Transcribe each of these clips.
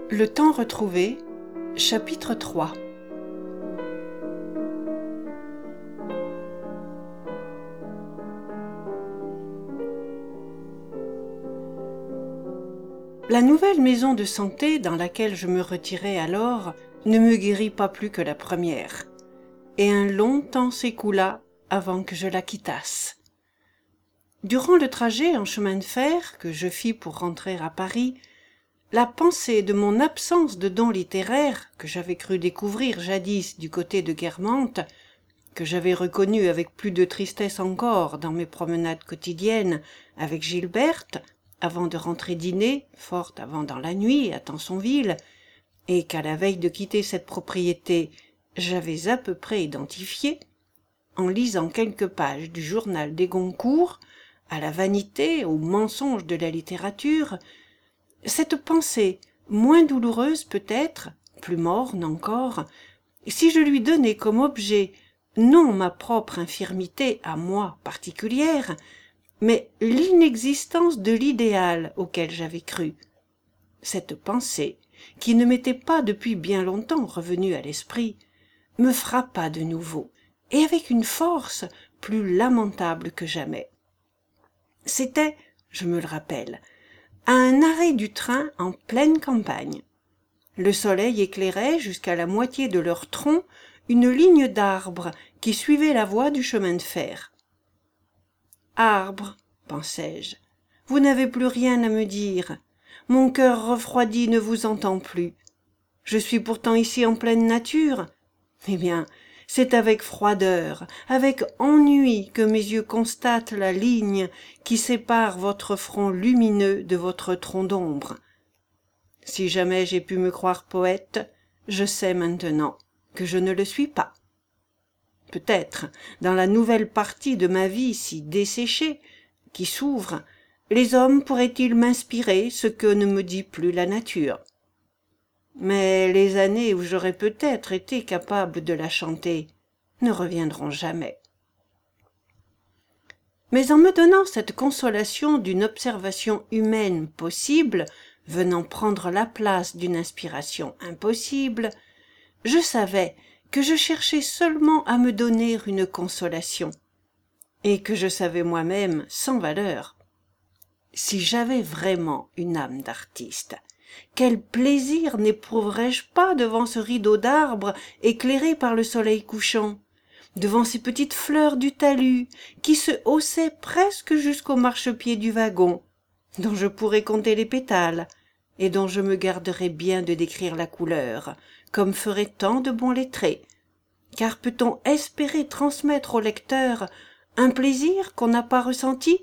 Le temps retrouvé, chapitre 3. La nouvelle maison de santé dans laquelle je me retirai alors ne me guérit pas plus que la première, et un long temps s'écoula avant que je la quittasse. Durant le trajet en chemin de fer que je fis pour rentrer à Paris, la pensée de mon absence de don littéraire, que j'avais cru découvrir jadis du côté de Guermantes, que j'avais reconnu avec plus de tristesse encore dans mes promenades quotidiennes avec Gilberte, avant de rentrer dîner, fort avant dans la nuit, à Tansonville, et qu'à la veille de quitter cette propriété, j'avais à peu près identifié, en lisant quelques pages du journal des Goncourt, à la vanité, au mensonge de la littérature, cette pensée, moins douloureuse peut-être, plus morne encore, si je lui donnais comme objet non ma propre infirmité à moi particulière, mais l'inexistence de l'idéal auquel j'avais cru. Cette pensée, qui ne m'était pas depuis bien longtemps revenue à l'esprit, me frappa de nouveau, et avec une force plus lamentable que jamais. C'était, je me le rappelle, à un arrêt du train en pleine campagne. Le soleil éclairait jusqu'à la moitié de leur tronc une ligne d'arbres qui suivait la voie du chemin de fer. « Arbres, pensai-je, vous n'avez plus rien à me dire. Mon cœur refroidi ne vous entend plus. Je suis pourtant ici en pleine nature. Eh bien, c'est avec froideur, avec ennui que mes yeux constatent la ligne qui sépare votre front lumineux de votre tronc d'ombre. Si jamais j'ai pu me croire poète, je sais maintenant que je ne le suis pas. Peut-être, dans la nouvelle partie de ma vie si desséchée, qui s'ouvre, les hommes pourraient-ils m'inspirer ce que ne me dit plus la nature. Mais les années où j'aurais peut-être été capable de la chanter ne reviendront jamais. Mais en me donnant cette consolation d'une observation humaine possible, venant prendre la place d'une inspiration impossible, je savais que je cherchais seulement à me donner une consolation, et que je savais moi-même sans valeur. Si j'avais vraiment une âme d'artiste, quel plaisir n'éprouverais-je pas devant ce rideau d'arbres éclairé par le soleil couchant, devant ces petites fleurs du talus qui se haussaient presque jusqu'au marchepied du wagon, dont je pourrais compter les pétales, et dont je me garderais bien de décrire la couleur, comme feraient tant de bons lettrés, car peut-on espérer transmettre au lecteur un plaisir qu'on n'a pas ressenti?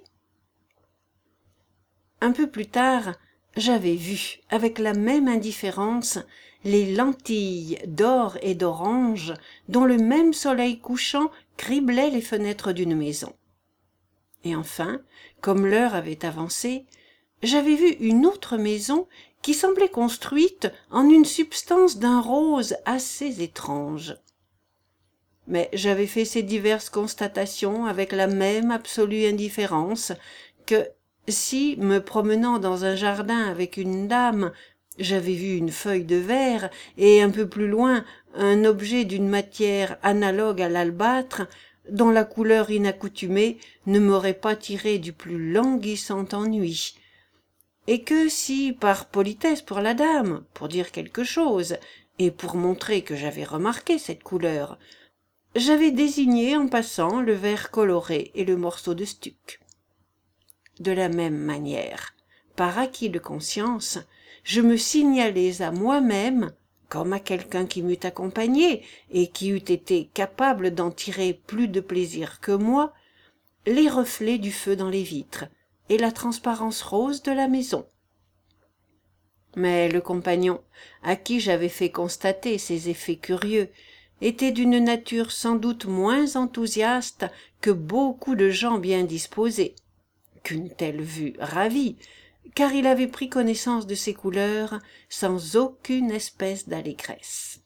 Un peu plus tard, j'avais vu, avec la même indifférence, les lentilles d'or et d'orange dont le même soleil couchant criblait les fenêtres d'une maison. Et enfin, comme l'heure avait avancé, j'avais vu une autre maison qui semblait construite en une substance d'un rose assez étrange. Mais j'avais fait ces diverses constatations avec la même absolue indifférence que, si, me promenant dans un jardin avec une dame, j'avais vu une feuille de verre et un peu plus loin un objet d'une matière analogue à l'albâtre, dont la couleur inaccoutumée ne m'aurait pas tiré du plus languissant ennui, et que si, par politesse pour la dame, pour dire quelque chose, et pour montrer que j'avais remarqué cette couleur, j'avais désigné en passant le verre coloré et le morceau de stuc. De la même manière, par acquis de conscience, je me signalais à moi-même, comme à quelqu'un qui m'eût accompagné et qui eût été capable d'en tirer plus de plaisir que moi, les reflets du feu dans les vitres et la transparence rose de la maison. Mais le compagnon, à qui j'avais fait constater ces effets curieux, était d'une nature sans doute moins enthousiaste que beaucoup de gens bien disposés, qu'une telle vue ravit, car il avait pris connaissance de ces couleurs sans aucune espèce d'allégresse.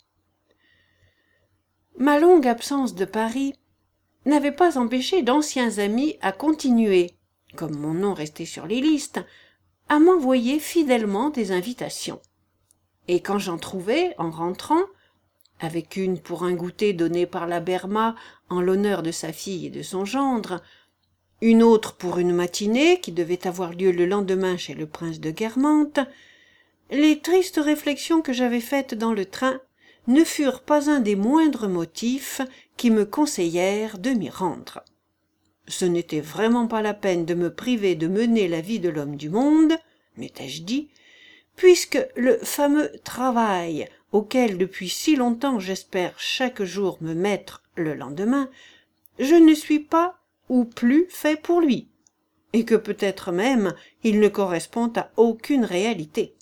Ma longue absence de Paris n'avait pas empêché d'anciens amis à continuer, comme mon nom restait sur les listes, à m'envoyer fidèlement des invitations. et quand j'en trouvais, en rentrant, avec une pour un goûter donné par la Berma en l'honneur de sa fille et de son gendre, une autre pour une matinée qui devait avoir lieu le lendemain chez le prince de Guermantes, les tristes réflexions que j'avais faites dans le train ne furent pas un des moindres motifs qui me conseillèrent de m'y rendre. Ce n'était vraiment pas la peine de me priver de mener la vie de l'homme du monde, m'étais-je dit, puisque le fameux travail auquel depuis si longtemps j'espère chaque jour me mettre le lendemain, je ne suis pas ou plus fait pour lui, et que peut-être même il ne correspond à aucune réalité.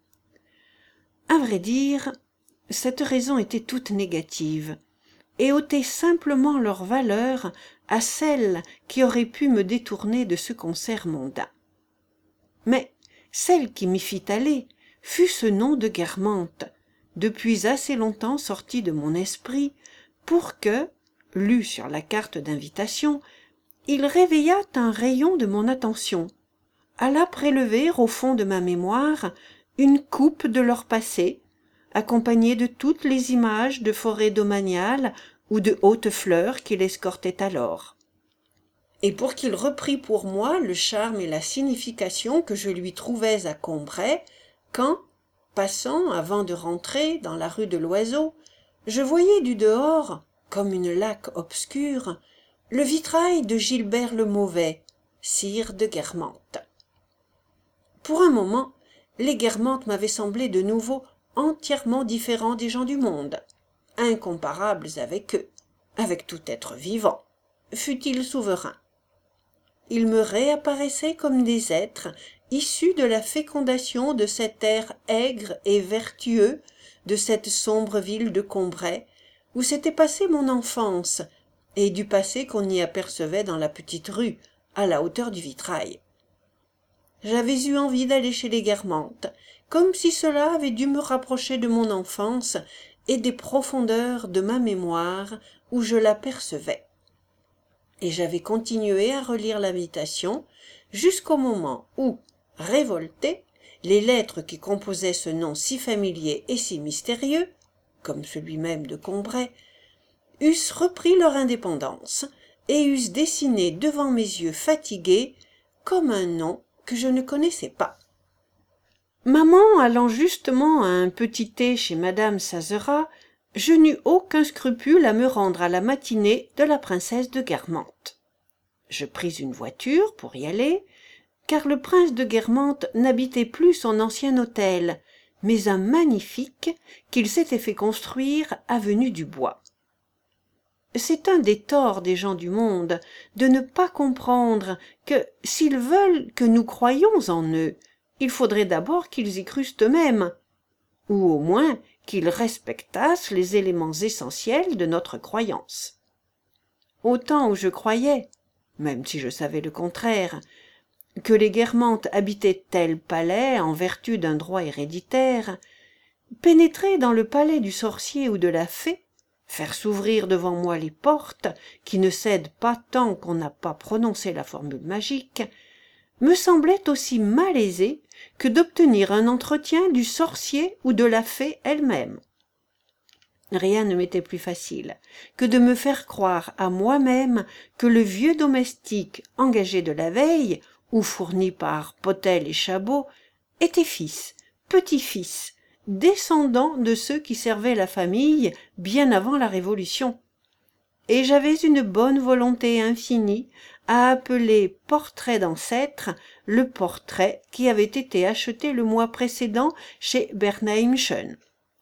À vrai dire, cette raison était toute négative, et ôtait simplement leur valeur à celle qui aurait pu me détourner de ce concert mondain. Mais celle qui m'y fit aller fut ce nom de Guermantes, depuis assez longtemps sorti de mon esprit, pour que, lu sur la carte d'invitation, il réveillât un rayon de mon attention, alla prélever au fond de ma mémoire une coupe de leur passé, accompagnée de toutes les images de forêts domaniales ou de hautes fleurs qui l'escortaient alors. Et pour qu'il reprît pour moi le charme et la signification que je lui trouvais à Combray, quand, passant avant de rentrer dans la rue de l'Oiseau, je voyais du dehors, comme une laque obscure, le vitrail de Gilbert le Mauvais, sire de Guermantes. Pour un moment, les Guermantes m'avaient semblé de nouveau entièrement différents des gens du monde, incomparables avec eux, avec tout être vivant, fût-il souverain. Ils me réapparaissaient comme des êtres issus de la fécondation de cet air aigre et vertueux de cette sombre ville de Combray, où s'était passée mon enfance, et du passé qu'on y apercevait dans la petite rue, à la hauteur du vitrail. J'avais eu envie d'aller chez les Guermantes, comme si cela avait dû me rapprocher de mon enfance et des profondeurs de ma mémoire où je l'apercevais. Et j'avais continué à relire l'invitation jusqu'au moment où, révoltées, les lettres qui composaient ce nom si familier et si mystérieux, comme celui même de Combray, eussent repris leur indépendance et eussent dessiné devant mes yeux fatigués comme un nom que je ne connaissais pas. Maman allant justement à un petit thé chez madame Sazerat, je n'eus aucun scrupule à me rendre à la matinée de la princesse de Guermantes. Je pris une voiture pour y aller, car le prince de Guermantes n'habitait plus son ancien hôtel, mais un magnifique qu'il s'était fait construire avenue du Bois. C'est un des torts des gens du monde de ne pas comprendre que, s'ils veulent que nous croyions en eux, il faudrait d'abord qu'ils y crussent eux-mêmes, ou au moins qu'ils respectassent les éléments essentiels de notre croyance. Au temps où je croyais, même si je savais le contraire, que les Guermantes habitaient tel palais en vertu d'un droit héréditaire, pénétrer dans le palais du sorcier ou de la fée, faire s'ouvrir devant moi les portes, qui ne cèdent pas tant qu'on n'a pas prononcé la formule magique, me semblait aussi malaisé que d'obtenir un entretien du sorcier ou de la fée elle-même. Rien ne m'était plus facile que de me faire croire à moi-même que le vieux domestique engagé de la veille, ou fourni par Potel et Chabot, était fils, petit-fils, descendant de ceux qui servaient la famille bien avant la Révolution. Et j'avais une bonne volonté infinie à appeler portrait d'ancêtre le portrait qui avait été acheté le mois précédent chez Bernheimschen.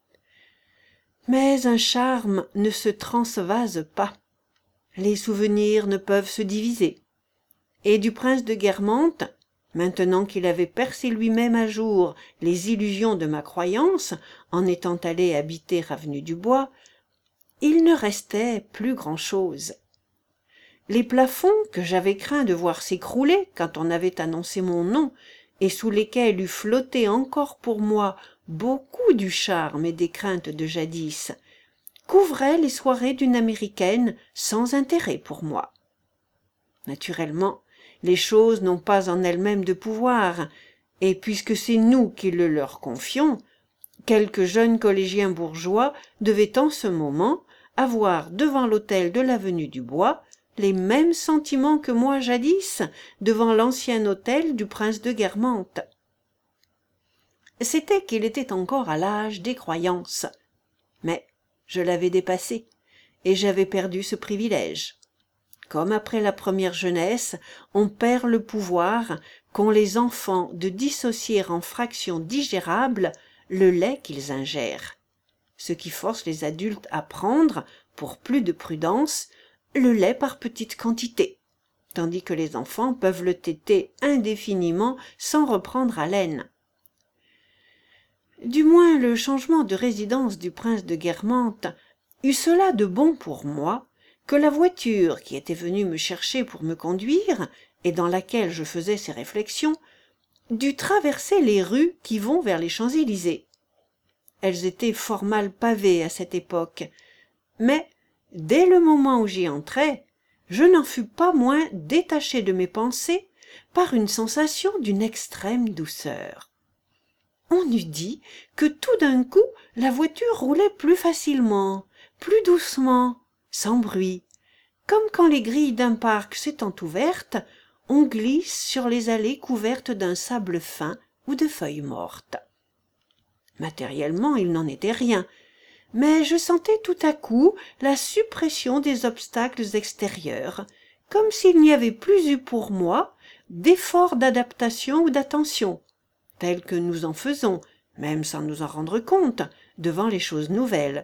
Mais un charme ne se transvase pas. Les souvenirs ne peuvent se diviser. Et du prince de Guermantes, maintenant qu'il avait percé lui-même à jour les illusions de ma croyance en étant allé habiter avenue du Bois, il ne restait plus grand-chose. Les plafonds que j'avais craint de voir s'écrouler quand on avait annoncé mon nom et sous lesquels eût flotté encore pour moi beaucoup du charme et des craintes de jadis, couvraient les soirées d'une américaine sans intérêt pour moi. Naturellement, les choses n'ont pas en elles-mêmes de pouvoir, et puisque c'est nous qui le leur confions, Quelques jeunes collégiens bourgeois devaient en ce moment avoir devant l'hôtel de l'avenue du Bois les mêmes sentiments que moi jadis devant l'ancien hôtel du prince de Guermantes. C'était qu'il était encore à l'âge des croyances, mais je l'avais dépassé, et j'avais perdu ce privilège. Comme après la première jeunesse, on perd le pouvoir qu'ont les enfants de dissocier en fractions digérables le lait qu'ils ingèrent, ce qui force les adultes à prendre, pour plus de prudence, le lait par petites quantités, tandis que les enfants peuvent le téter indéfiniment sans reprendre haleine. Du moins le changement de résidence du prince de Guermantes eut cela de bon pour moi, que la voiture qui était venue me chercher pour me conduire, et dans laquelle je faisais ces réflexions, dut traverser les rues qui vont vers les Champs-Élysées. Elles étaient fort mal pavées à cette époque, mais dès le moment où j'y entrai, je n'en fus pas moins détaché de mes pensées par une sensation d'une extrême douceur. On eût dit que tout d'un coup la voiture roulait plus facilement, plus doucement, sans bruit, comme quand les grilles d'un parc s'étant ouvertes, on glisse sur les allées couvertes d'un sable fin ou de feuilles mortes. Matériellement, il n'en était rien, mais je sentais tout à coup la suppression des obstacles extérieurs, comme s'il n'y avait plus eu pour moi d'effort d'adaptation ou d'attention, tels que nous en faisons, même sans nous en rendre compte, devant les choses nouvelles.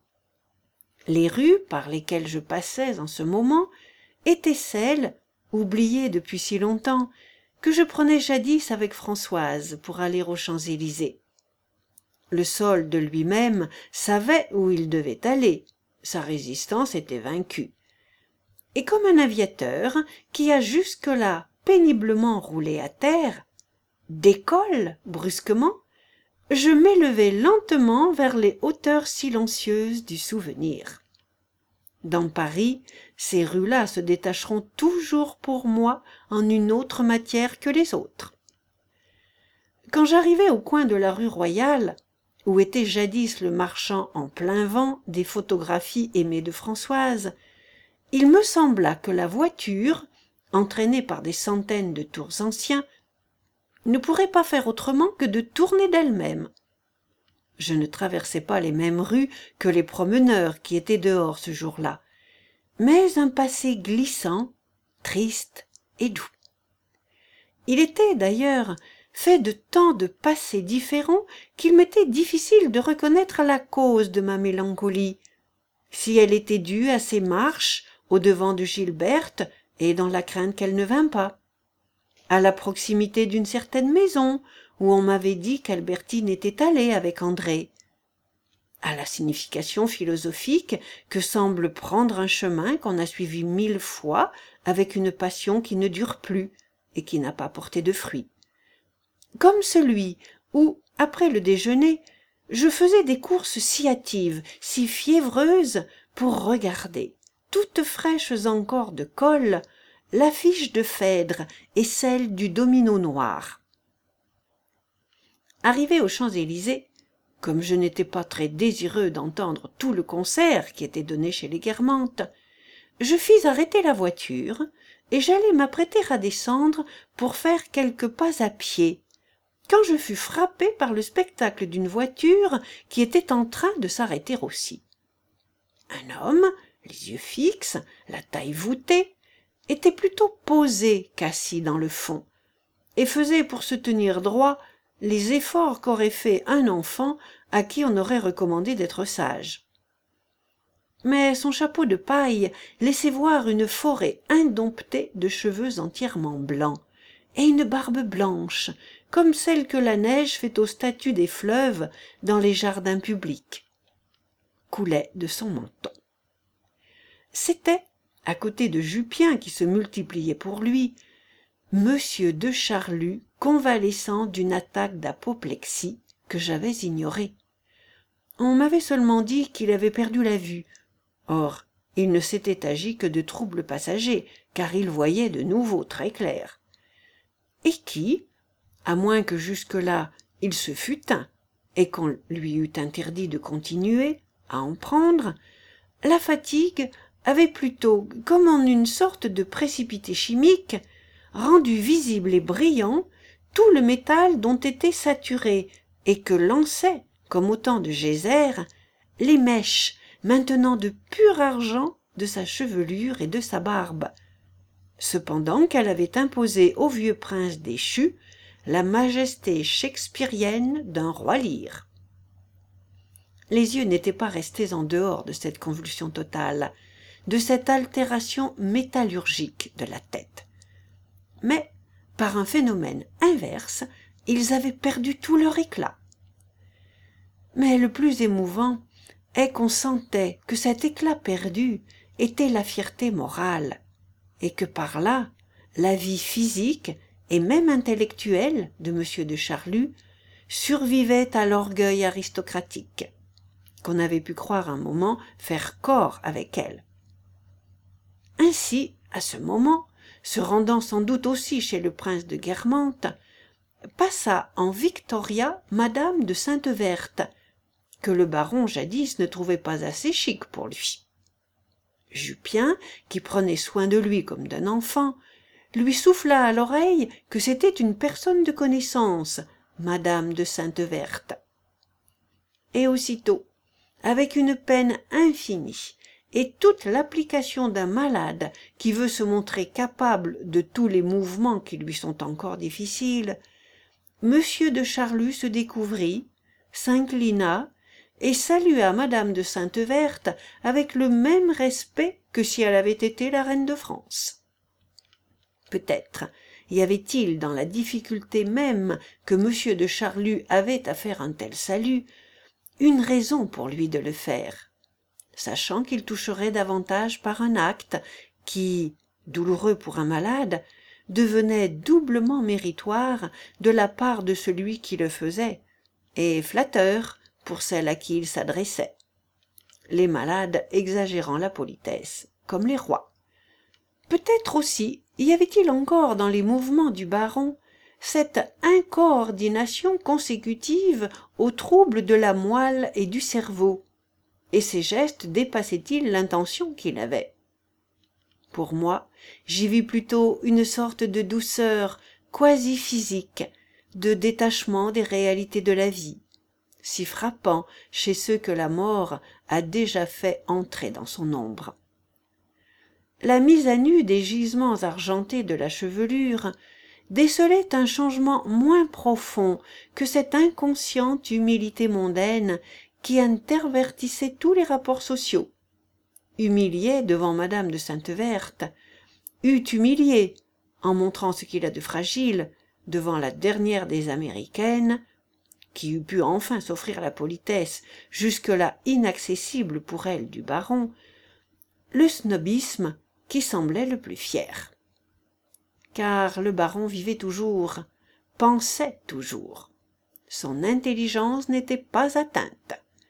Les rues par lesquelles je passais en ce moment étaient celles, oubliées depuis si longtemps, que je prenais jadis avec Françoise pour aller aux Champs-Élysées. Le sol de lui-même savait où il devait aller, sa résistance était vaincue. Et comme un aviateur qui a jusque-là péniblement roulé à terre, décolle brusquement, je m'élevai lentement vers les hauteurs silencieuses du souvenir. Dans Paris, ces rues-là se détacheront toujours pour moi en une autre matière que les autres. Quand j'arrivai au coin de la rue Royale, où était jadis le marchand en plein vent des photographies aimées de Françoise, il me sembla que la voiture, entraînée par des centaines de tours anciens, ne pourrait pas faire autrement que de tourner d'elle-même. Je ne traversais pas les mêmes rues que les promeneurs qui étaient dehors ce jour-là, mais un passé glissant, triste et doux. Il était, d'ailleurs, fait de tant de passés différents qu'il m'était difficile de reconnaître la cause de ma mélancolie, si elle était due à ces marches au-devant de Gilberte et dans la crainte qu'elle ne vînt pas, à la proximité d'une certaine maison où on m'avait dit qu'Albertine était allée avec André, à la signification philosophique que semble prendre un chemin qu'on a suivi 1000 fois avec une passion qui ne dure plus et qui n'a pas porté de fruits, comme celui où, après le déjeuner, je faisais des courses si hâtives, si fiévreuses, pour regarder, toutes fraîches encore de colle, l'affiche de Phèdre et celle du domino noir. Arrivé aux Champs-Élysées, comme je n'étais pas très désireux d'entendre tout le concert qui était donné chez les Guermantes, je fis arrêter la voiture et j'allais m'apprêter à descendre pour faire quelques pas à pied, quand je fus frappé par le spectacle d'une voiture qui était en train de s'arrêter aussi. Un homme, les yeux fixes, la taille voûtée, était plutôt posé qu'assis dans le fond, et faisait pour se tenir droit les efforts qu'aurait fait un enfant à qui on aurait recommandé d'être sage. Mais son chapeau de paille laissait voir une forêt indomptée de cheveux entièrement blancs, et une barbe blanche, comme celle que la neige fait aux statues des fleuves dans les jardins publics, coulait de son menton. C'était, à côté de Jupien qui se multipliait pour lui, Monsieur de Charlus convalescent d'une attaque d'apoplexie que j'avais ignorée. On m'avait seulement dit qu'il avait perdu la vue. Or, il ne s'était agi que de troubles passagers, car il voyait de nouveau très clair. Et qui, à moins que jusque-là il se fût teint, et qu'on lui eût interdit de continuer à en prendre, la fatigue avait plutôt, comme en une sorte de précipité chimique, rendu visible et brillant tout le métal dont était saturé et que lançaient, comme autant de geysers, les mèches maintenant de pur argent de sa chevelure et de sa barbe, cependant qu'elle avait imposé au vieux prince déchu la majesté shakespearienne d'un roi lyre. Les yeux n'étaient pas restés en dehors de cette convulsion totale, de cette altération métallurgique de la tête. Mais, par un phénomène inverse, ils avaient perdu tout leur éclat. Mais le plus émouvant est qu'on sentait que cet éclat perdu était la fierté morale, et que par là, la vie physique et même intellectuelle de M. de Charlus survivait à l'orgueil aristocratique, qu'on avait pu croire un moment faire corps avec elle. Ainsi, à ce moment, se rendant sans doute aussi chez le prince de Guermantes, passa en Victoria Madame de Sainte-Verte, que le baron jadis ne trouvait pas assez chic pour lui. Jupien, qui prenait soin de lui comme d'un enfant, lui souffla à l'oreille que c'était une personne de connaissance, Madame de Sainte-Verte. Et aussitôt, avec une peine infinie et toute l'application d'un malade qui veut se montrer capable de tous les mouvements qui lui sont encore difficiles, Monsieur de Charlus se découvrit, s'inclina et salua Madame de Sainte-Verte avec le même respect que si elle avait été la reine de France. Peut-être y avait-il dans la difficulté même que M. de Charlus avait à faire un tel salut une raison pour lui de le faire, sachant qu'il toucherait davantage par un acte qui, douloureux pour un malade, devenait doublement méritoire de la part de celui qui le faisait, et flatteur pour celle à qui il s'adressait, les malades exagérant la politesse, comme les rois. Peut-être aussi y avait-il encore dans les mouvements du baron cette incoordination consécutive aux troubles de la moelle et du cerveau, et ses gestes dépassaient-ils l'intention qu'il avait. Pour moi, j'y vis plutôt une sorte de douceur quasi physique, de détachement des réalités de la vie, si frappant chez ceux que la mort a déjà fait entrer dans son ombre. La mise à nu des gisements argentés de la chevelure décelait un changement moins profond que cette inconsciente humilité mondaine qui intervertissait tous les rapports sociaux. Humilié devant Madame de Sainte-Verte, eût humilié, en montrant ce qu'il a de fragile, devant la dernière des Américaines, qui eût pu enfin s'offrir la politesse jusque-là inaccessible pour elle du baron, le snobisme qui semblait le plus fier. Car le baron vivait toujours, pensait toujours. Son intelligence n'était pas atteinte.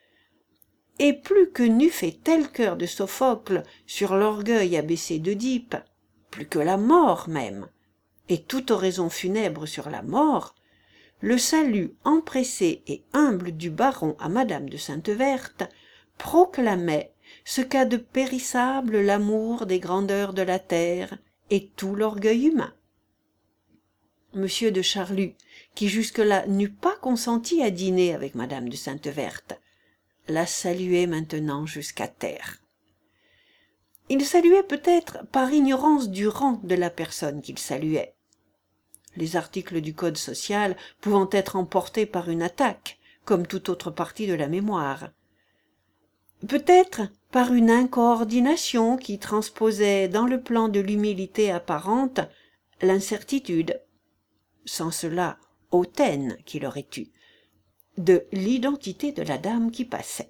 Et plus que n'eût fait tel cœur de Sophocle sur l'orgueil abaissé d'Œdipe, plus que la mort même, et toute oraison funèbre sur la mort, le salut empressé et humble du baron à Madame de Sainte-Verte proclamait ce qu'a de périssable l'amour des grandeurs de la terre et tout l'orgueil humain. Monsieur de Charlus, qui jusque-là n'eût pas consenti à dîner avec Madame de Sainte-Verte, la saluait maintenant jusqu'à terre. Il saluait peut-être par ignorance du rang de la personne qu'il saluait, les articles du code social pouvant être emportés par une attaque, comme toute autre partie de la mémoire. Peut-être par une incoordination qui transposait dans le plan de l'humilité apparente l'incertitude, sans cela hautaine qu'il aurait eue, de l'identité de la dame qui passait.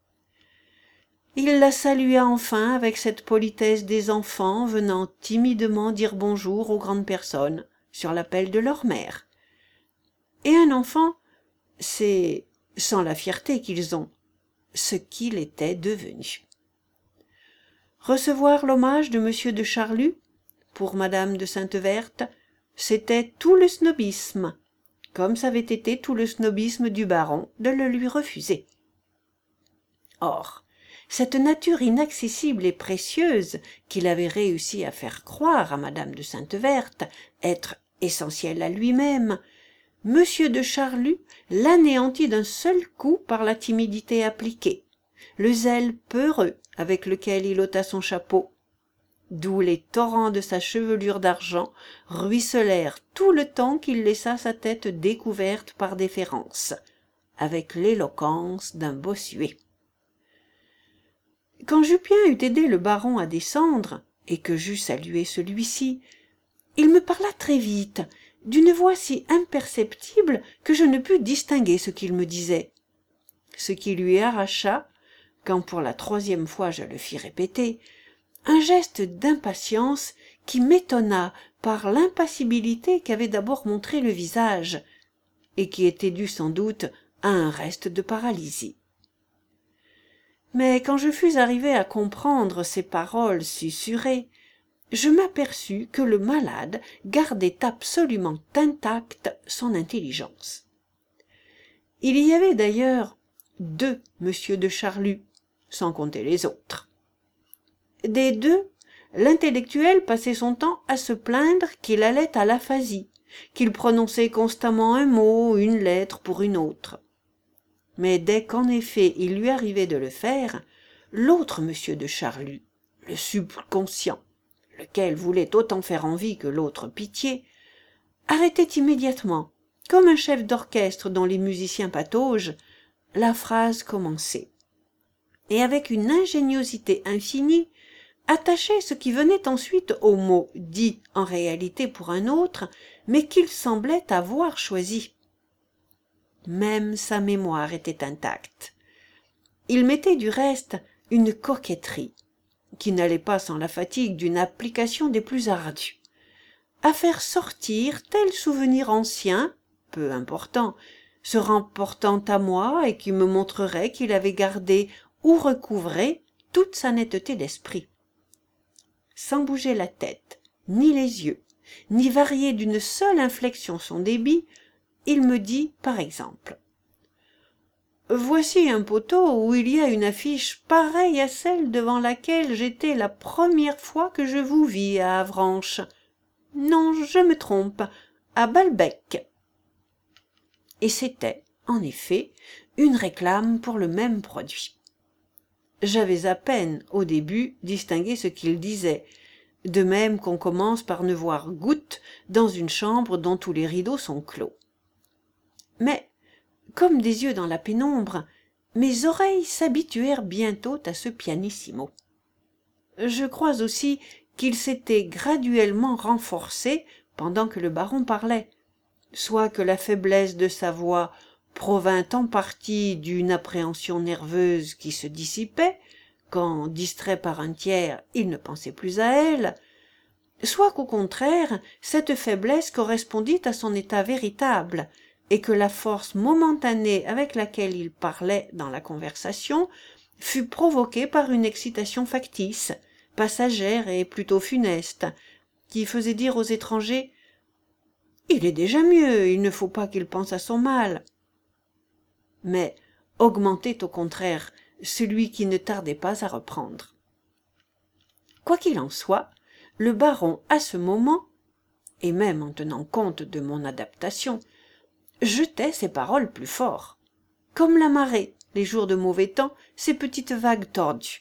Il la salua enfin avec cette politesse des enfants venant timidement dire bonjour aux grandes personnes sur l'appel de leur mère. Et un enfant, c'est, sans la fierté qu'ils ont, ce qu'il était devenu. Recevoir l'hommage de M. de Charlus, pour Madame de Sainte-Verte, c'était tout le snobisme, comme ça avait été tout le snobisme du baron de le lui refuser. Or, cette nature inaccessible et précieuse qu'il avait réussi à faire croire à madame de Sainte-Verte être essentielle à lui-même, monsieur de Charlus l'anéantit d'un seul coup par la timidité appliquée, le zèle peureux avec lequel il ôta son chapeau, d'où les torrents de sa chevelure d'argent ruisselèrent tout le temps qu'il laissa sa tête découverte par déférence, avec l'éloquence d'un bossuet. Quand Jupien eut aidé le baron à descendre, et que j'eus salué celui-ci, il me parla très vite, d'une voix si imperceptible que je ne pus distinguer ce qu'il me disait, ce qui lui arracha, quand pour la 3e fois je le fis répéter, un geste d'impatience qui m'étonna par l'impassibilité qu'avait d'abord montré le visage, et qui était due sans doute à un reste de paralysie. Mais quand je fus arrivé à comprendre ces paroles susurrées, je m'aperçus que le malade gardait absolument intacte son intelligence. Il y avait d'ailleurs 2 monsieur de Charlus, sans compter les autres. Des 2, l'intellectuel passait son temps à se plaindre qu'il allait à l'aphasie, qu'il prononçait constamment un mot, une lettre pour une autre. Mais dès qu'en effet il lui arrivait de le faire, l'autre monsieur de Charlus, le subconscient, lequel voulait autant faire envie que l'autre pitié, arrêtait immédiatement, comme un chef d'orchestre dont les musiciens pataugent, la phrase commencée, et avec une ingéniosité infinie, attachait ce qui venait ensuite au mot dit en réalité pour un autre, mais qu'il semblait avoir choisi. Même sa mémoire était intacte. Il mettait du reste une coquetterie, qui n'allait pas sans la fatigue d'une application des plus ardues, à faire sortir tel souvenir ancien, peu important, se rapportant à moi et qui me montrerait qu'il avait gardé ou recouvré toute sa netteté d'esprit. Sans bouger la tête, ni les yeux, ni varier d'une seule inflexion son débit, il me dit, par exemple, « Voici un poteau où il y a une affiche pareille à celle devant laquelle j'étais la première fois que je vous vis à Avranches. Non, je me trompe, à Balbec. » Et c'était, en effet, une réclame pour le même produit. J'avais à peine, au début, distingué ce qu'il disait, de même qu'on commence par ne voir goutte dans une chambre dont tous les rideaux sont clos. Mais, comme des yeux dans la pénombre, mes oreilles s'habituèrent bientôt à ce pianissimo. Je crois aussi qu'il s'était graduellement renforcé pendant que le baron parlait, soit que la faiblesse de sa voix provint en partie d'une appréhension nerveuse qui se dissipait, quand, distrait par un tiers, il ne pensait plus à elle, soit qu'au contraire, cette faiblesse correspondit à son état véritable, et que la force momentanée avec laquelle il parlait dans la conversation fut provoquée par une excitation factice, passagère et plutôt funeste, qui faisait dire aux étrangers « Il est déjà mieux, il ne faut pas qu'il pense à son mal », mais augmentait au contraire celui qui ne tardait pas à reprendre. Quoi qu'il en soit, le baron, à ce moment, et même en tenant compte de mon adaptation, jetait ses paroles plus fort, comme la marée, les jours de mauvais temps, ses petites vagues tordues.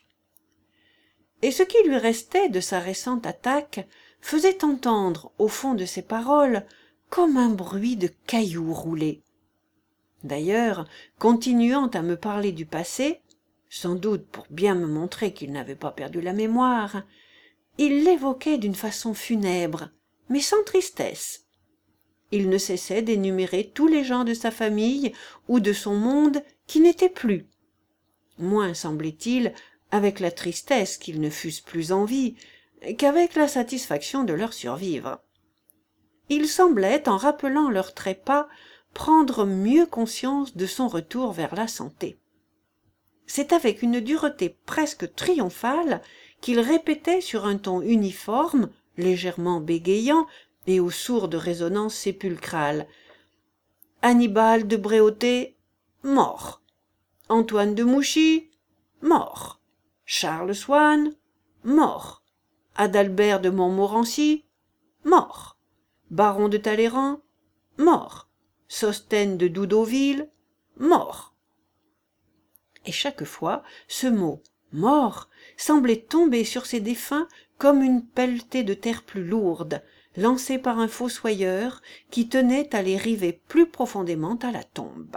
Et ce qui lui restait de sa récente attaque faisait entendre, au fond de ses paroles, comme un bruit de cailloux roulés. D'ailleurs, continuant à me parler du passé, sans doute pour bien me montrer qu'il n'avait pas perdu la mémoire, il l'évoquait d'une façon funèbre, mais sans tristesse. Il ne cessait d'énumérer tous les gens de sa famille ou de son monde qui n'étaient plus. Moins, semblait-il, avec la tristesse qu'ils ne fussent plus en vie, qu'avec la satisfaction de leur survivre. Il semblait, en rappelant leurs trépas, prendre mieux conscience de son retour vers la santé. C'est avec une dureté presque triomphale qu'il répétait sur un ton uniforme, légèrement bégayant et aux sourdes résonances sépulcrales. Annibal de Bréauté, mort. Antoine de Mouchy, mort. Charles Swann, mort. Adalbert de Montmorency, mort. Baron de Talleyrand, mort. Sosthène de Doudeauville, mort. Et chaque fois, ce mot « mort » semblait tomber sur ces défunts comme une pelletée de terre plus lourde, lancée par un fossoyeur qui tenait à les river plus profondément à la tombe.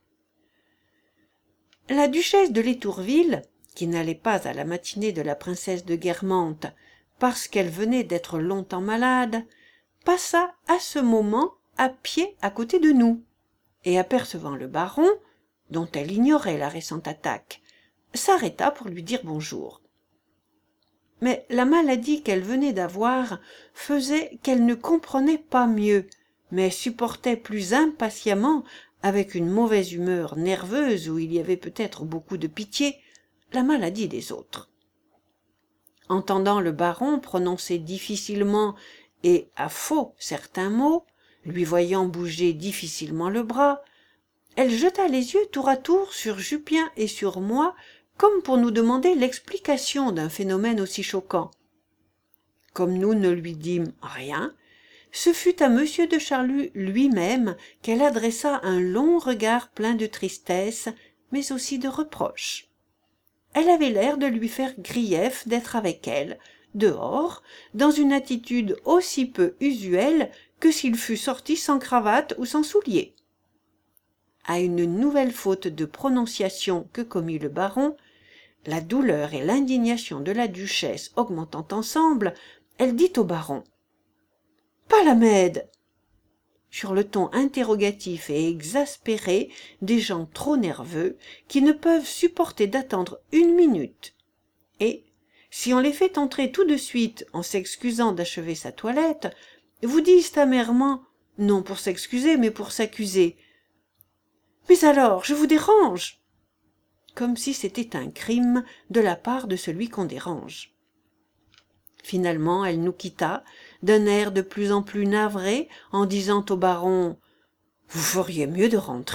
La duchesse de l'Étourville, qui n'allait pas à la matinée de la princesse de Guermantes parce qu'elle venait d'être longtemps malade, passa à ce moment à pied à côté de nous, et apercevant le baron, dont elle ignorait la récente attaque, s'arrêta pour lui dire bonjour. Mais la maladie qu'elle venait d'avoir faisait qu'elle ne comprenait pas mieux, mais supportait plus impatiemment, avec une mauvaise humeur nerveuse où il y avait peut-être beaucoup de pitié, la maladie des autres. Entendant le baron prononcer difficilement et à faux certains mots, lui voyant bouger difficilement le bras, elle jeta les yeux tour à tour sur Jupien et sur moi, comme pour nous demander l'explication d'un phénomène aussi choquant. Comme nous ne lui dîmes rien, ce fut à monsieur de Charlus lui-même qu'elle adressa un long regard plein de tristesse, mais aussi de reproche. Elle avait l'air de lui faire grief d'être avec elle, dehors, dans une attitude aussi peu usuelle que s'il fût sorti sans cravate ou sans souliers. À une nouvelle faute de prononciation que commit le baron, la douleur et l'indignation de la duchesse augmentant ensemble, elle dit au baron « Palamède !» sur le ton interrogatif et exaspéré des gens trop nerveux qui ne peuvent supporter d'attendre une minute. Et, si on les fait entrer tout de suite en s'excusant d'achever sa toilette, vous disent amèrement, non pour s'excuser mais pour s'accuser, « Mais alors, je vous dérange !» comme si c'était un crime de la part de celui qu'on dérange. Finalement, elle nous quitta, d'un air de plus en plus navré, en disant au baron « Vous feriez mieux de rentrer. »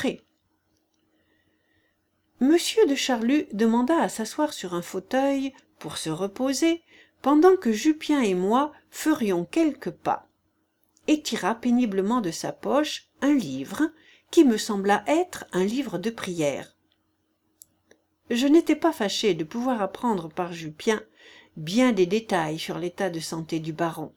Monsieur de Charlus demanda à s'asseoir sur un fauteuil pour se reposer, pendant que Jupien et moi ferions quelques pas, et tira péniblement de sa poche un livre qui me sembla être un livre de prières. Je n'étais pas fâché de pouvoir apprendre par Jupien bien des détails sur l'état de santé du baron.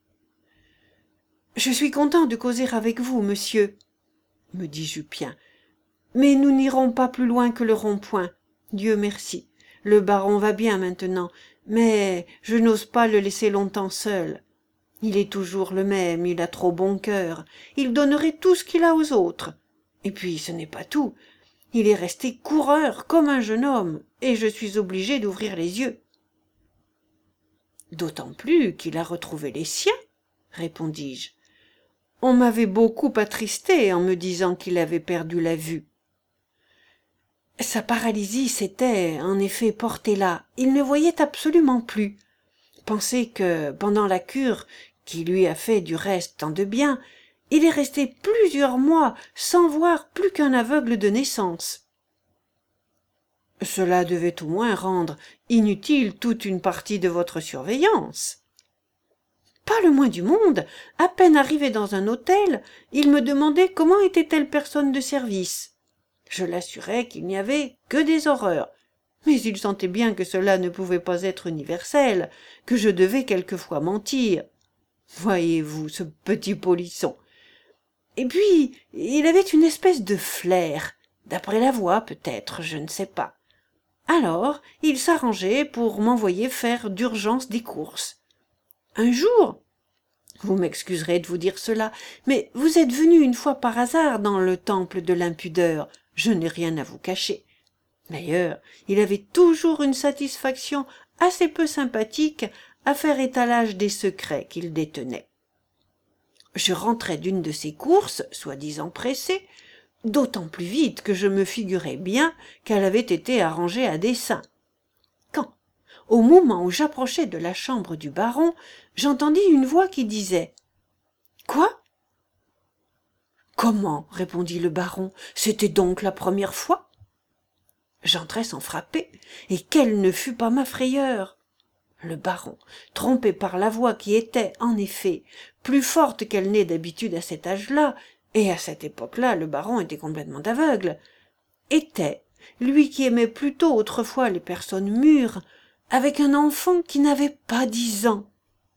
« Je suis content de causer avec vous, monsieur, » me dit Jupien, « mais nous n'irons pas plus loin que le rond-point. Dieu merci, le baron va bien maintenant, mais je n'ose pas le laisser longtemps seul. Il est toujours le même, il a trop bon cœur, il donnerait tout ce qu'il a aux autres. Et puis ce n'est pas tout. Il est resté coureur comme un jeune homme, et je suis obligé d'ouvrir les yeux. »« D'autant plus qu'il a retrouvé les siens, » répondis-je. « On m'avait beaucoup attristé en me disant qu'il avait perdu la vue. » Sa paralysie s'était, en effet, portée là. Il ne voyait absolument plus. Pensez que, pendant la cure, qui lui a fait du reste tant de bien, il est resté plusieurs mois sans voir plus qu'un aveugle de naissance. Cela devait au moins rendre inutile toute une partie de votre surveillance. Pas le moins du monde. À peine arrivé dans un hôtel, il me demandait comment était telle personne de service. Je l'assurais qu'il n'y avait que des horreurs, mais il sentait bien que cela ne pouvait pas être universel, que je devais quelquefois mentir. Voyez-vous, ce petit polisson. Et puis, il avait une espèce de flair, d'après la voix peut-être, je ne sais pas. Alors, il s'arrangeait pour m'envoyer faire d'urgence des courses. Un jour, vous m'excuserez de vous dire cela, mais vous êtes venu une fois par hasard dans le temple de l'impudeur, je n'ai rien à vous cacher. D'ailleurs, il avait toujours une satisfaction assez peu sympathique à faire étalage des secrets qu'il détenait. Je rentrais d'une de ces courses, soi-disant pressée, d'autant plus vite que je me figurais bien qu'elle avait été arrangée à dessein. Quand, au moment où j'approchais de la chambre du baron, j'entendis une voix qui disait « Quoi ? Comment? Répondit le baron. C'était donc la première fois? J'entrai sans frapper, et quelle ne fut pas ma frayeur! Le baron, trompé par la voix qui était, en effet, plus forte qu'elle n'est d'habitude à cet âge-là, et à cette époque-là le baron était complètement aveugle, était, lui qui aimait plutôt autrefois les personnes mûres, avec un enfant qui n'avait pas 10 ans.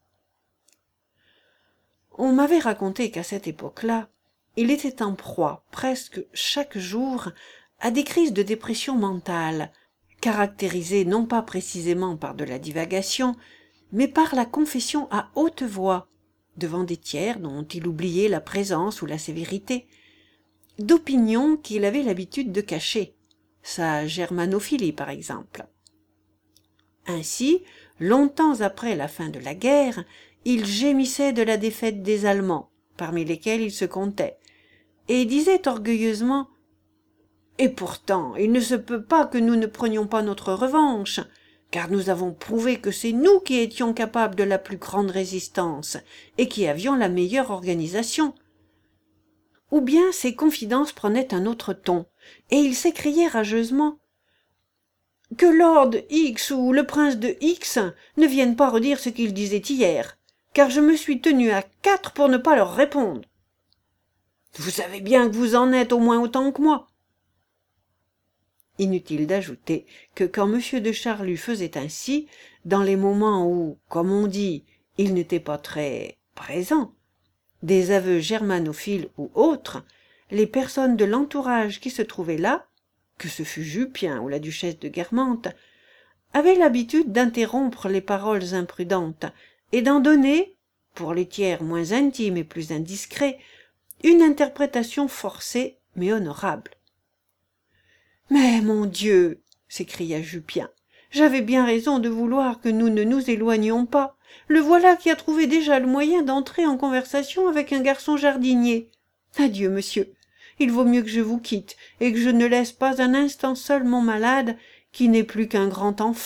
On m'avait raconté qu'à cette époque-là, il était en proie, presque chaque jour, à des crises de dépression mentale, caractérisées non pas précisément par de la divagation, mais par la confession à haute voix, devant des tiers dont il oubliait la présence ou la sévérité, d'opinions qu'il avait l'habitude de cacher, sa germanophilie par exemple. Ainsi, longtemps après la fin de la guerre, il gémissait de la défaite des Allemands, parmi lesquels il se comptait, et disait orgueilleusement « Et pourtant, il ne se peut pas que nous ne prenions pas notre revanche, car nous avons prouvé que c'est nous qui étions capables de la plus grande résistance et qui avions la meilleure organisation. » Ou bien ses confidences prenaient un autre ton, et il s'écriait rageusement « Que Lord X ou le prince de X ne viennent pas redire ce qu'ils disaient hier, car je me suis tenu à 4 pour ne pas leur répondre. Vous savez bien que vous en êtes au moins autant que moi. » Inutile d'ajouter que quand M. de Charlus faisait ainsi, dans les moments où, comme on dit, il n'était pas très présent, des aveux germanophiles ou autres, les personnes de l'entourage qui se trouvaient là, que ce fût Jupien ou la duchesse de Guermantes, avaient l'habitude d'interrompre les paroles imprudentes et d'en donner, pour les tiers moins intimes et plus indiscrets, une interprétation forcée mais honorable. « Mais, mon Dieu !» s'écria Jupien, « j'avais bien raison de vouloir que nous ne nous éloignions pas. Le voilà qui a trouvé déjà le moyen d'entrer en conversation avec un garçon jardinier. Adieu, monsieur. Il vaut mieux que je vous quitte et que je ne laisse pas un instant seul mon malade qui n'est plus qu'un grand enfant. »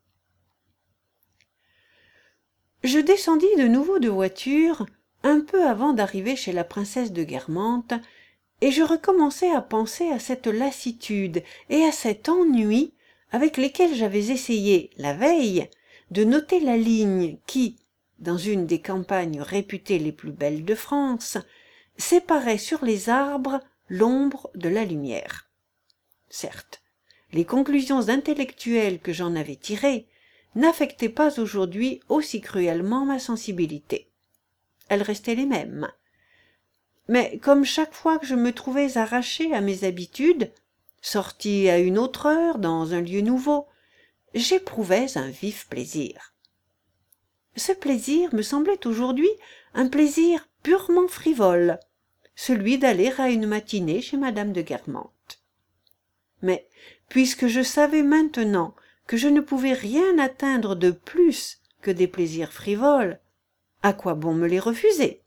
Je descendis de nouveau de voiture un peu avant d'arriver chez la princesse de Guermantes, et je recommençai à penser à cette lassitude et à cet ennui avec lesquels j'avais essayé, la veille, de noter la ligne qui, dans une des campagnes réputées les plus belles de France, séparait sur les arbres l'ombre de la lumière. Certes, les conclusions intellectuelles que j'en avais tirées n'affectaient pas aujourd'hui aussi cruellement ma sensibilité. Elles restaient les mêmes. Mais comme chaque fois que je me trouvais arraché à mes habitudes, sorti à une autre heure dans un lieu nouveau, j'éprouvais un vif plaisir. Ce plaisir me semblait aujourd'hui un plaisir purement frivole, celui d'aller à une matinée chez madame de Guermantes. Mais puisque je savais maintenant que je ne pouvais rien atteindre de plus que des plaisirs frivoles, à quoi bon me les refuser?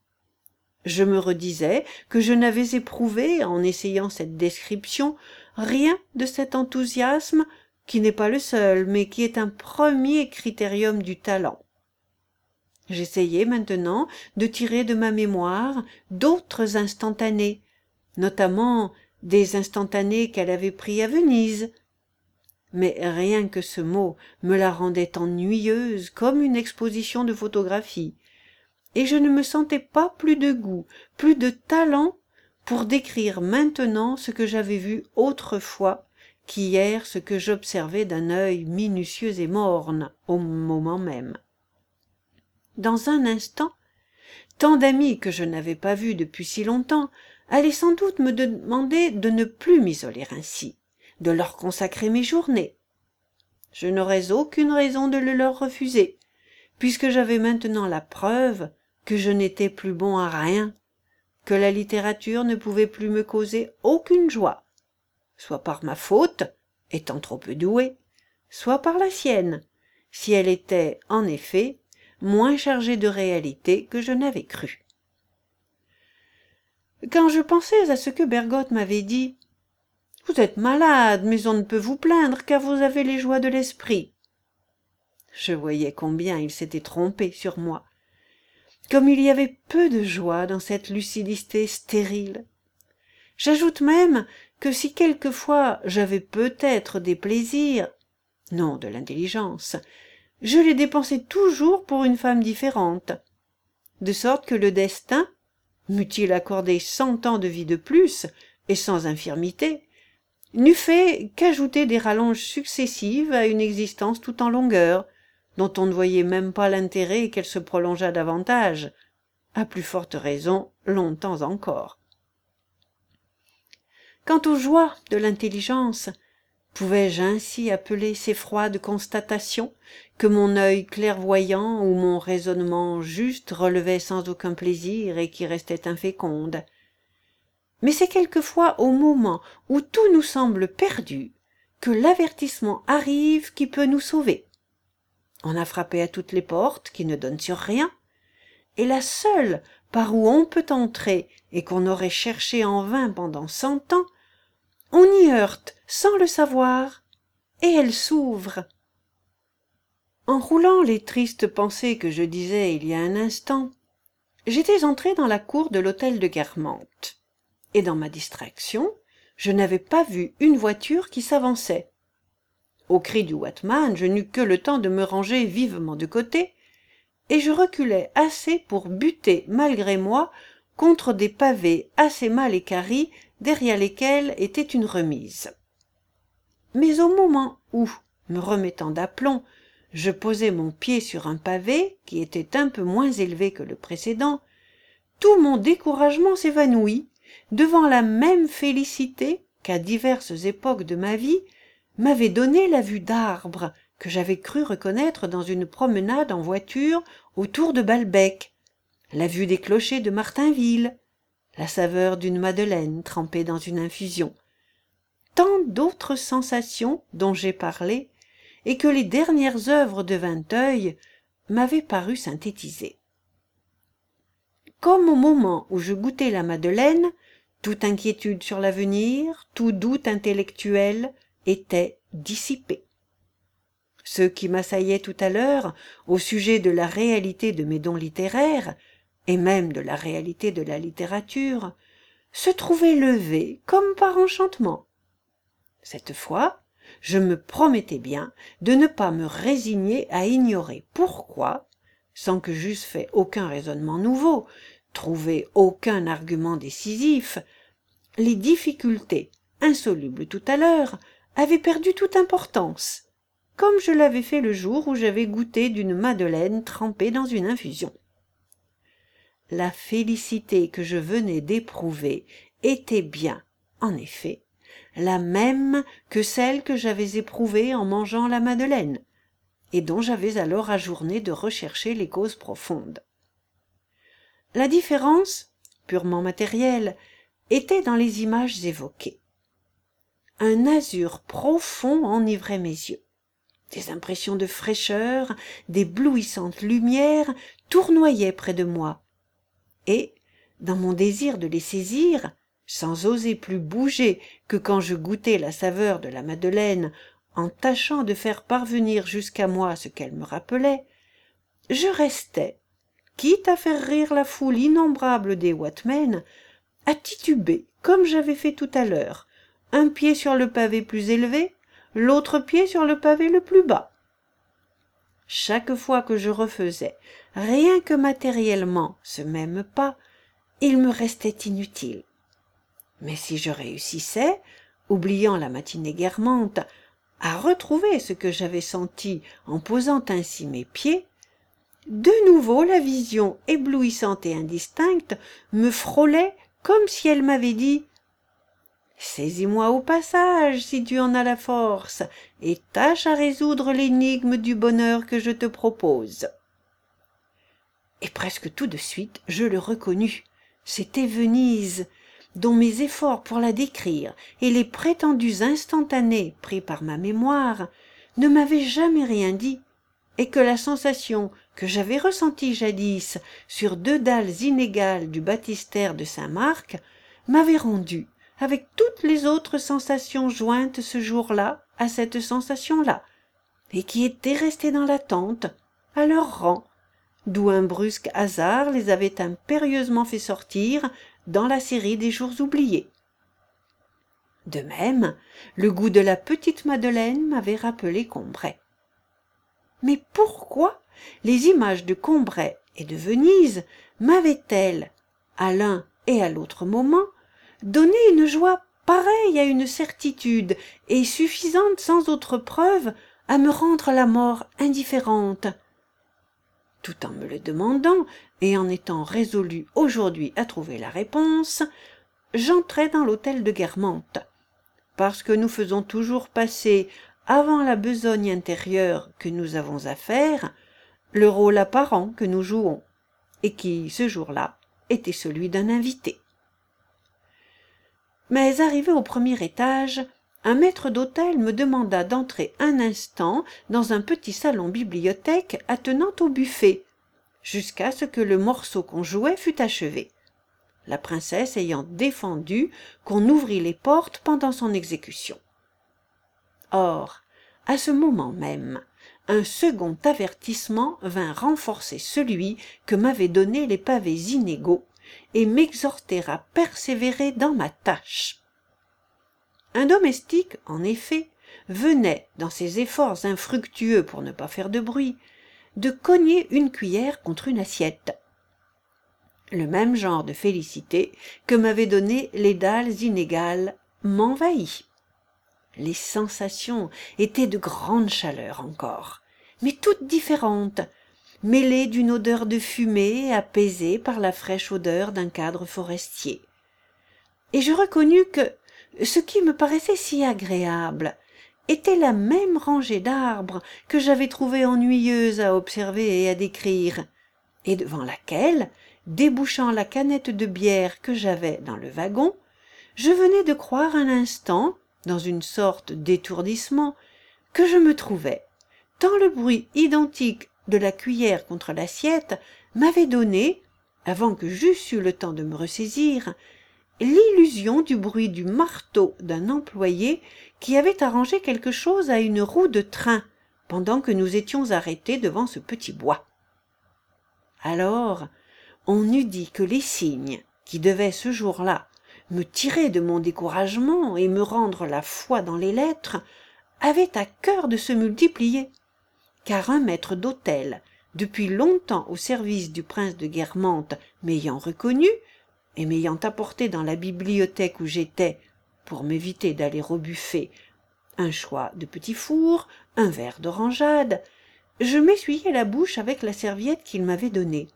Je me redisais que je n'avais éprouvé, en essayant cette description, rien de cet enthousiasme qui n'est pas le seul, mais qui est un premier critérium du talent. J'essayais maintenant de tirer de ma mémoire d'autres instantanés, notamment des instantanés qu'elle avait pris à Venise. Mais rien que ce mot me la rendait ennuyeuse comme une exposition de photographie, et je ne me sentais pas plus de goût, plus de talent pour décrire maintenant ce que j'avais vu autrefois qu'hier ce que j'observais d'un œil minutieux et morne au moment même. Dans un instant, tant d'amis que je n'avais pas vus depuis si longtemps allaient sans doute me demander de ne plus m'isoler ainsi, de leur consacrer mes journées. Je n'aurais aucune raison de le leur refuser, puisque j'avais maintenant la preuve que je n'étais plus bon à rien, que la littérature ne pouvait plus me causer aucune joie, soit par ma faute, étant trop peu doué, soit par la sienne, si elle était, en effet, moins chargée de réalité que je n'avais cru. Quand je pensais à ce que Bergotte m'avait dit, « Vous êtes malade, mais on ne peut vous plaindre, car vous avez les joies de l'esprit. » Je voyais combien il s'était trompé sur moi. comme il y avait peu de joie dans cette lucidité stérile. J'ajoute même que si quelquefois j'avais peut-être des plaisirs, non de l'intelligence, je les dépensais toujours pour une femme différente, de sorte que le destin, m'eût-il accordé 100 ans de vie de plus, et sans infirmité, n'eût fait qu'ajouter des rallonges successives à une existence tout en longueur, dont on ne voyait même pas l'intérêt qu'elle se prolongeât davantage, à plus forte raison longtemps encore. Quant aux joies de l'intelligence, pouvais-je ainsi appeler ces froides constatations que mon œil clairvoyant ou mon raisonnement juste relevait sans aucun plaisir et qui restaient infécondes? Mais c'est quelquefois au moment où tout nous semble perdu que l'avertissement arrive qui peut nous sauver. On a frappé à toutes les portes qui ne donnent sur rien, et la seule par où on peut entrer et qu'on aurait cherché en vain pendant 100 ans, on y heurte sans le savoir, et elle s'ouvre. En roulant les tristes pensées que je disais il y a un instant, j'étais entré dans la cour de l'hôtel de Guermantes, et dans ma distraction, je n'avais pas vu une voiture qui s'avançait. Au cri du watman, je n'eus que le temps de me ranger vivement de côté, et je reculai assez pour buter malgré moi contre des pavés assez mal équarris derrière lesquels était une remise. Mais au moment où, me remettant d'aplomb, je posai mon pied sur un pavé qui était un peu moins élevé que le précédent, tout mon découragement s'évanouit devant la même félicité qu'à diverses époques de ma vie m'avait donné la vue d'arbres que j'avais cru reconnaître dans une promenade en voiture autour de Balbec, la vue des clochers de Martainville, la saveur d'une madeleine trempée dans une infusion, tant d'autres sensations dont j'ai parlé et que les dernières œuvres de Vinteuil m'avaient paru synthétiser. Comme au moment où je goûtais la madeleine, toute inquiétude sur l'avenir, tout doute intellectuel était dissipé. Ceux qui m'assaillaient tout à l'heure au sujet de la réalité de mes dons littéraires, et même de la réalité de la littérature, se trouvaient levés comme par enchantement. Cette fois, je me promettais bien de ne pas me résigner à ignorer pourquoi, sans que j'eusse fait aucun raisonnement nouveau, trouvé aucun argument décisif, les difficultés, insolubles tout à l'heure, avaient perdu toute importance, comme je l'avais fait le jour où j'avais goûté d'une madeleine trempée dans une infusion. La félicité que je venais d'éprouver était bien, en effet, la même que celle que j'avais éprouvée en mangeant la madeleine, et dont j'avais alors ajourné de rechercher les causes profondes. La différence, purement matérielle, était dans les images évoquées. Un azur profond enivrait mes yeux. Des impressions de fraîcheur, d'éblouissantes lumières tournoyaient près de moi, et, dans mon désir de les saisir, sans oser plus bouger que quand je goûtais la saveur de la madeleine, en tâchant de faire parvenir jusqu'à moi ce qu'elle me rappelait, je restais, quitte à faire rire la foule innombrable des watmen, à tituber comme j'avais fait tout à l'heure, un pied sur le pavé plus élevé, l'autre pied sur le pavé le plus bas. Chaque fois que je refaisais, rien que matériellement, ce même pas, il me restait inutile. Mais si je réussissais, oubliant la matinée Guermantes, à retrouver ce que j'avais senti en posant ainsi mes pieds, de nouveau la vision éblouissante et indistincte me frôlait comme si elle m'avait dit « Saisis-moi au passage, si tu en as la force, et tâche à résoudre l'énigme du bonheur que je te propose. » Et presque tout de suite, je le reconnus. C'était Venise, dont mes efforts pour la décrire et les prétendus instantanés pris par ma mémoire ne m'avaient jamais rien dit, et que la sensation que j'avais ressentie jadis sur 2 dalles inégales du baptistère de Saint-Marc m'avait rendu, avec toutes les autres sensations jointes ce jour-là à cette sensation-là, et qui étaient restées dans l'attente, à leur rang, d'où un brusque hasard les avait impérieusement fait sortir dans la série des jours oubliés. De même, le goût de la petite Madeleine m'avait rappelé Combray. Mais pourquoi les images de Combray et de Venise m'avaient-elles, à l'un et à l'autre moment, donné une joie pareille à une certitude et suffisante sans autre preuve à me rendre la mort indifférente? Tout en me le demandant et en étant résolu aujourd'hui à trouver la réponse, j'entrai dans l'hôtel de Guermantes, parce que nous faisons toujours passer avant la besogne intérieure que nous avons à faire le rôle apparent que nous jouons, et qui, ce jour-là, était celui d'un invité. Mais arrivé au premier étage, un maître d'hôtel me demanda d'entrer un instant dans un petit salon bibliothèque attenant au buffet, jusqu'à ce que le morceau qu'on jouait fût achevé, la princesse ayant défendu qu'on ouvrît les portes pendant son exécution. Or, à ce moment même, un second avertissement vint renforcer celui que m'avaient donné les pavés inégaux et m'exhorter à persévérer dans ma tâche. Un domestique, en effet, venait, dans ses efforts infructueux pour ne pas faire de bruit, de cogner une cuillère contre une assiette. Le même genre de félicité que m'avaient donné les dalles inégales m'envahit. Les sensations étaient de grande chaleur encore, mais toutes différentes, mêlées d'une odeur de fumée apaisée par la fraîche odeur d'un cadre forestier. Et je reconnus que ce qui me paraissait si agréable était la même rangée d'arbres que j'avais trouvée ennuyeuse à observer et à décrire, et devant laquelle, débouchant la canette de bière que j'avais dans le wagon, je venais de croire un instant, dans une sorte d'étourdissement, que je me trouvais, tant le bruit identique de la cuillère contre l'assiette m'avait donné, avant que j'eusse eu le temps de me ressaisir, l'illusion du bruit du marteau d'un employé qui avait arrangé quelque chose à une roue de train pendant que nous étions arrêtés devant ce petit bois. Alors, on eût dit que les signes qui devaient ce jour-là me tirer de mon découragement et me rendre la foi dans les lettres avaient à cœur de se multiplier, car un maître d'hôtel, depuis longtemps au service du prince de Guermantes, m'ayant reconnu et m'ayant apporté dans la bibliothèque où j'étais, pour m'éviter d'aller au buffet, un choix de petits fours, un verre d'orangeade, je m'essuyai la bouche avec la serviette qu'il m'avait donnée.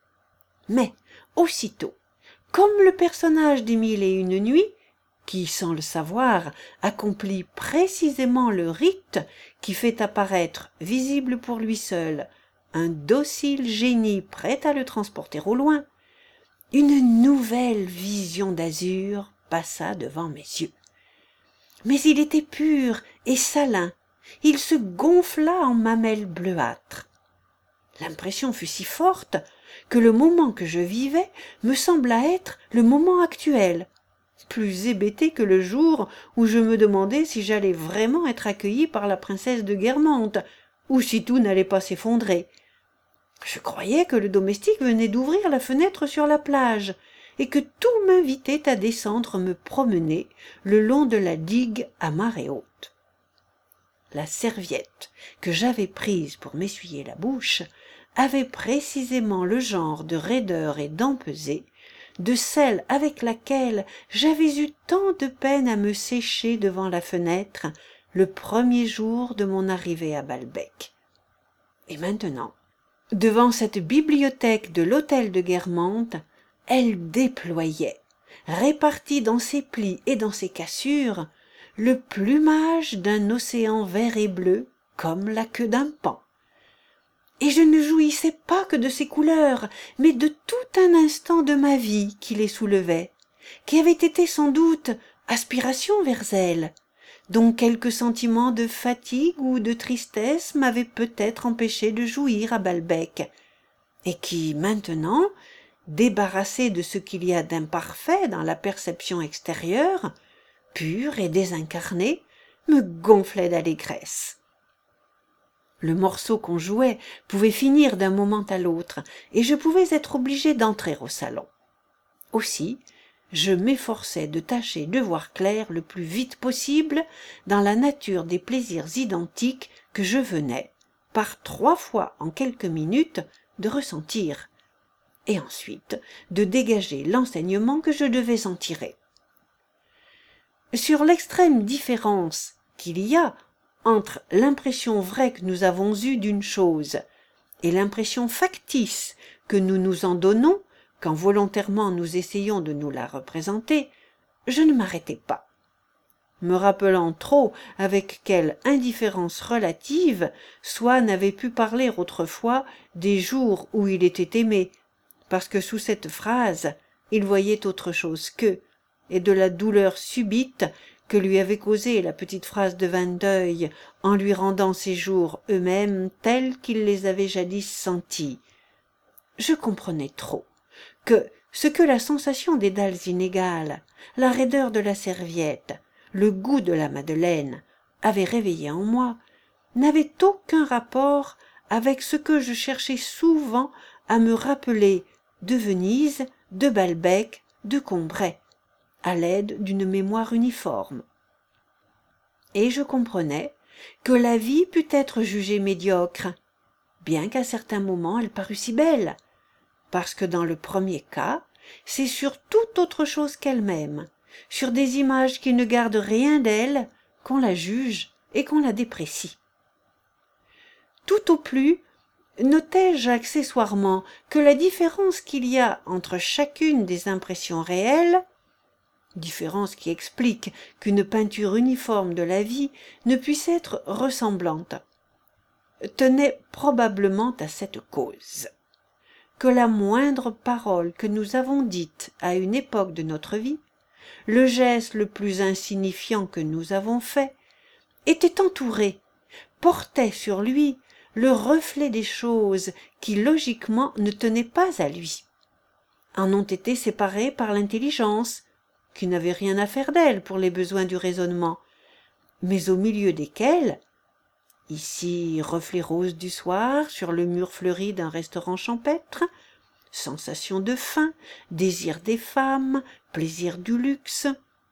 Mais, aussitôt, comme le personnage d'Émile et une nuit, qui, sans le savoir, accomplit précisément le rite qui fait apparaître, visible pour lui seul, un docile génie prêt à le transporter au loin, une nouvelle vision d'azur passa devant mes yeux. Mais il était pur et salin, il se gonfla en mamelles bleuâtres. L'impression fut si forte que le moment que je vivais me sembla être le moment actuel, plus hébété que le jour où je me demandais si j'allais vraiment être accueilli par la princesse de Guermantes, ou si tout n'allait pas s'effondrer. Je croyais que le domestique venait d'ouvrir la fenêtre sur la plage, et que tout m'invitait à descendre me promener le long de la digue à marée haute. La serviette que j'avais prise pour m'essuyer la bouche avait précisément le genre de raideur et d'empesée de celle avec laquelle j'avais eu tant de peine à me sécher devant la fenêtre le premier jour de mon arrivée à Balbec. Et maintenant, devant cette bibliothèque de l'hôtel de Guermantes, elle déployait, répartie dans ses plis et dans ses cassures, le plumage d'un océan vert et bleu comme la queue d'un paon. Et je ne jouissais pas que de ces couleurs, mais de tout un instant de ma vie qui les soulevait, qui avait été sans doute aspiration vers elles, dont quelque sentiment de fatigue ou de tristesse m'avait peut-être empêché de jouir à Balbec, et qui, maintenant, débarrassé de ce qu'il y a d'imparfait dans la perception extérieure, pur et désincarné, me gonflait d'allégresse. Le morceau qu'on jouait pouvait finir d'un moment à l'autre, et je pouvais être obligé d'entrer au salon. Aussi, je m'efforçais de tâcher de voir clair le plus vite possible dans la nature des plaisirs identiques que je venais, par 3 fois en quelques minutes, de ressentir, et ensuite de dégager l'enseignement que je devais en tirer. Sur l'extrême différence qu'il y a entre l'impression vraie que nous avons eue d'une chose et l'impression factice que nous nous en donnons quand volontairement nous essayons de nous la représenter, je ne m'arrêtai pas. Me rappelant trop avec quelle indifférence relative Swann avait pu parler autrefois des jours où il était aimé, parce que sous cette phrase il voyait autre chose qu'eux, et de la douleur subite que lui avait causée la petite phrase de Vinteuil en lui rendant ses jours eux-mêmes tels qu'il les avait jadis sentis. Je comprenais trop que ce que la sensation des dalles inégales, la raideur de la serviette, le goût de la madeleine avaient réveillé en moi n'avait aucun rapport avec ce que je cherchais souvent à me rappeler de Venise, de Balbec, de Combray, à l'aide d'une mémoire uniforme. Et je comprenais que la vie pût être jugée médiocre, bien qu'à certains moments elle parût si belle, parce que dans le premier cas, c'est sur toute autre chose qu'elle-même, sur des images qui ne gardent rien d'elle, qu'on la juge et qu'on la déprécie. Tout au plus, notai-je accessoirement que la différence qu'il y a entre chacune des impressions réelles, différence qui explique qu'une peinture uniforme de la vie ne puisse être ressemblante, tenait probablement à cette cause, que la moindre parole que nous avons dite à une époque de notre vie, le geste le plus insignifiant que nous avons fait, était entouré, portait sur lui le reflet des choses qui logiquement ne tenaient pas à lui, en ont été séparées par l'intelligence, qui n'avait rien à faire d'elle pour les besoins du raisonnement, mais au milieu desquelles, ici reflet rose du soir sur le mur fleuri d'un restaurant champêtre, sensation de faim, désir des femmes, plaisir du luxe,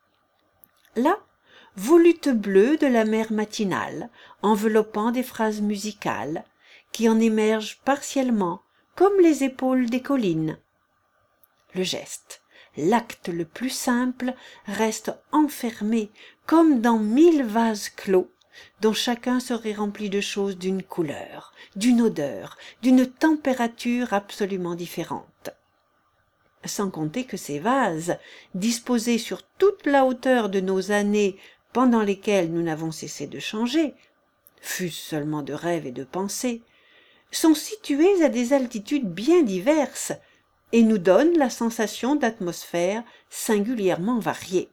là, volute bleue de la mer matinale, enveloppant des phrases musicales, qui en émergent partiellement, comme les épaules des collines. Le geste, l'acte le plus simple, reste enfermé comme dans 1000 vases clos, dont chacun serait rempli de choses d'une couleur, d'une odeur, d'une température absolument différente. Sans compter que ces vases, disposés sur toute la hauteur de nos années pendant lesquelles nous n'avons cessé de changer, fût-ce seulement de rêve et de pensée, sont situés à des altitudes bien diverses et nous donnent la sensation d'atmosphères singulièrement variées.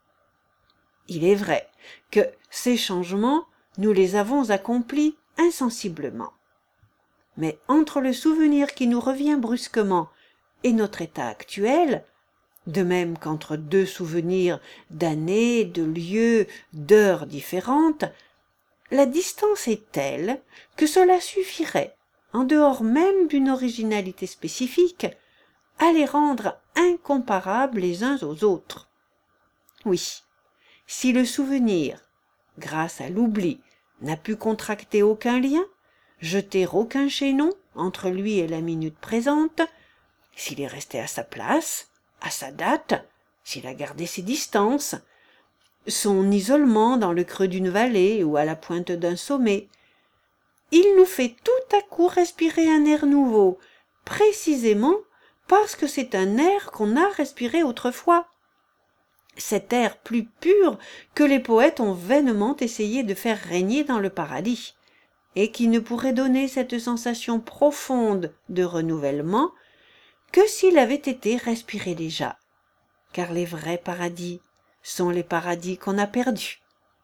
Il est vrai que ces changements, nous les avons accomplis insensiblement. Mais entre le souvenir qui nous revient brusquement et notre état actuel, de même qu'entre 2 souvenirs d'années, de lieux, d'heures différentes, la distance est telle que cela suffirait, en dehors même d'une originalité spécifique, à les rendre incomparables les uns aux autres. Oui, si le souvenir, grâce à l'oubli, n'a pu contracter aucun lien, jeter aucun chaînon entre lui et la minute présente, s'il est resté à sa place, à sa date, s'il a gardé ses distances, son isolement dans le creux d'une vallée ou à la pointe d'un sommet, il nous fait tout à coup respirer un air nouveau, précisément parce que c'est un air qu'on a respiré autrefois. Cet air plus pur que les poètes ont vainement essayé de faire régner dans le paradis, et qui ne pourrait donner cette sensation profonde de renouvellement que s'il avait été respiré déjà, car les vrais paradis sont les paradis qu'on a perdus.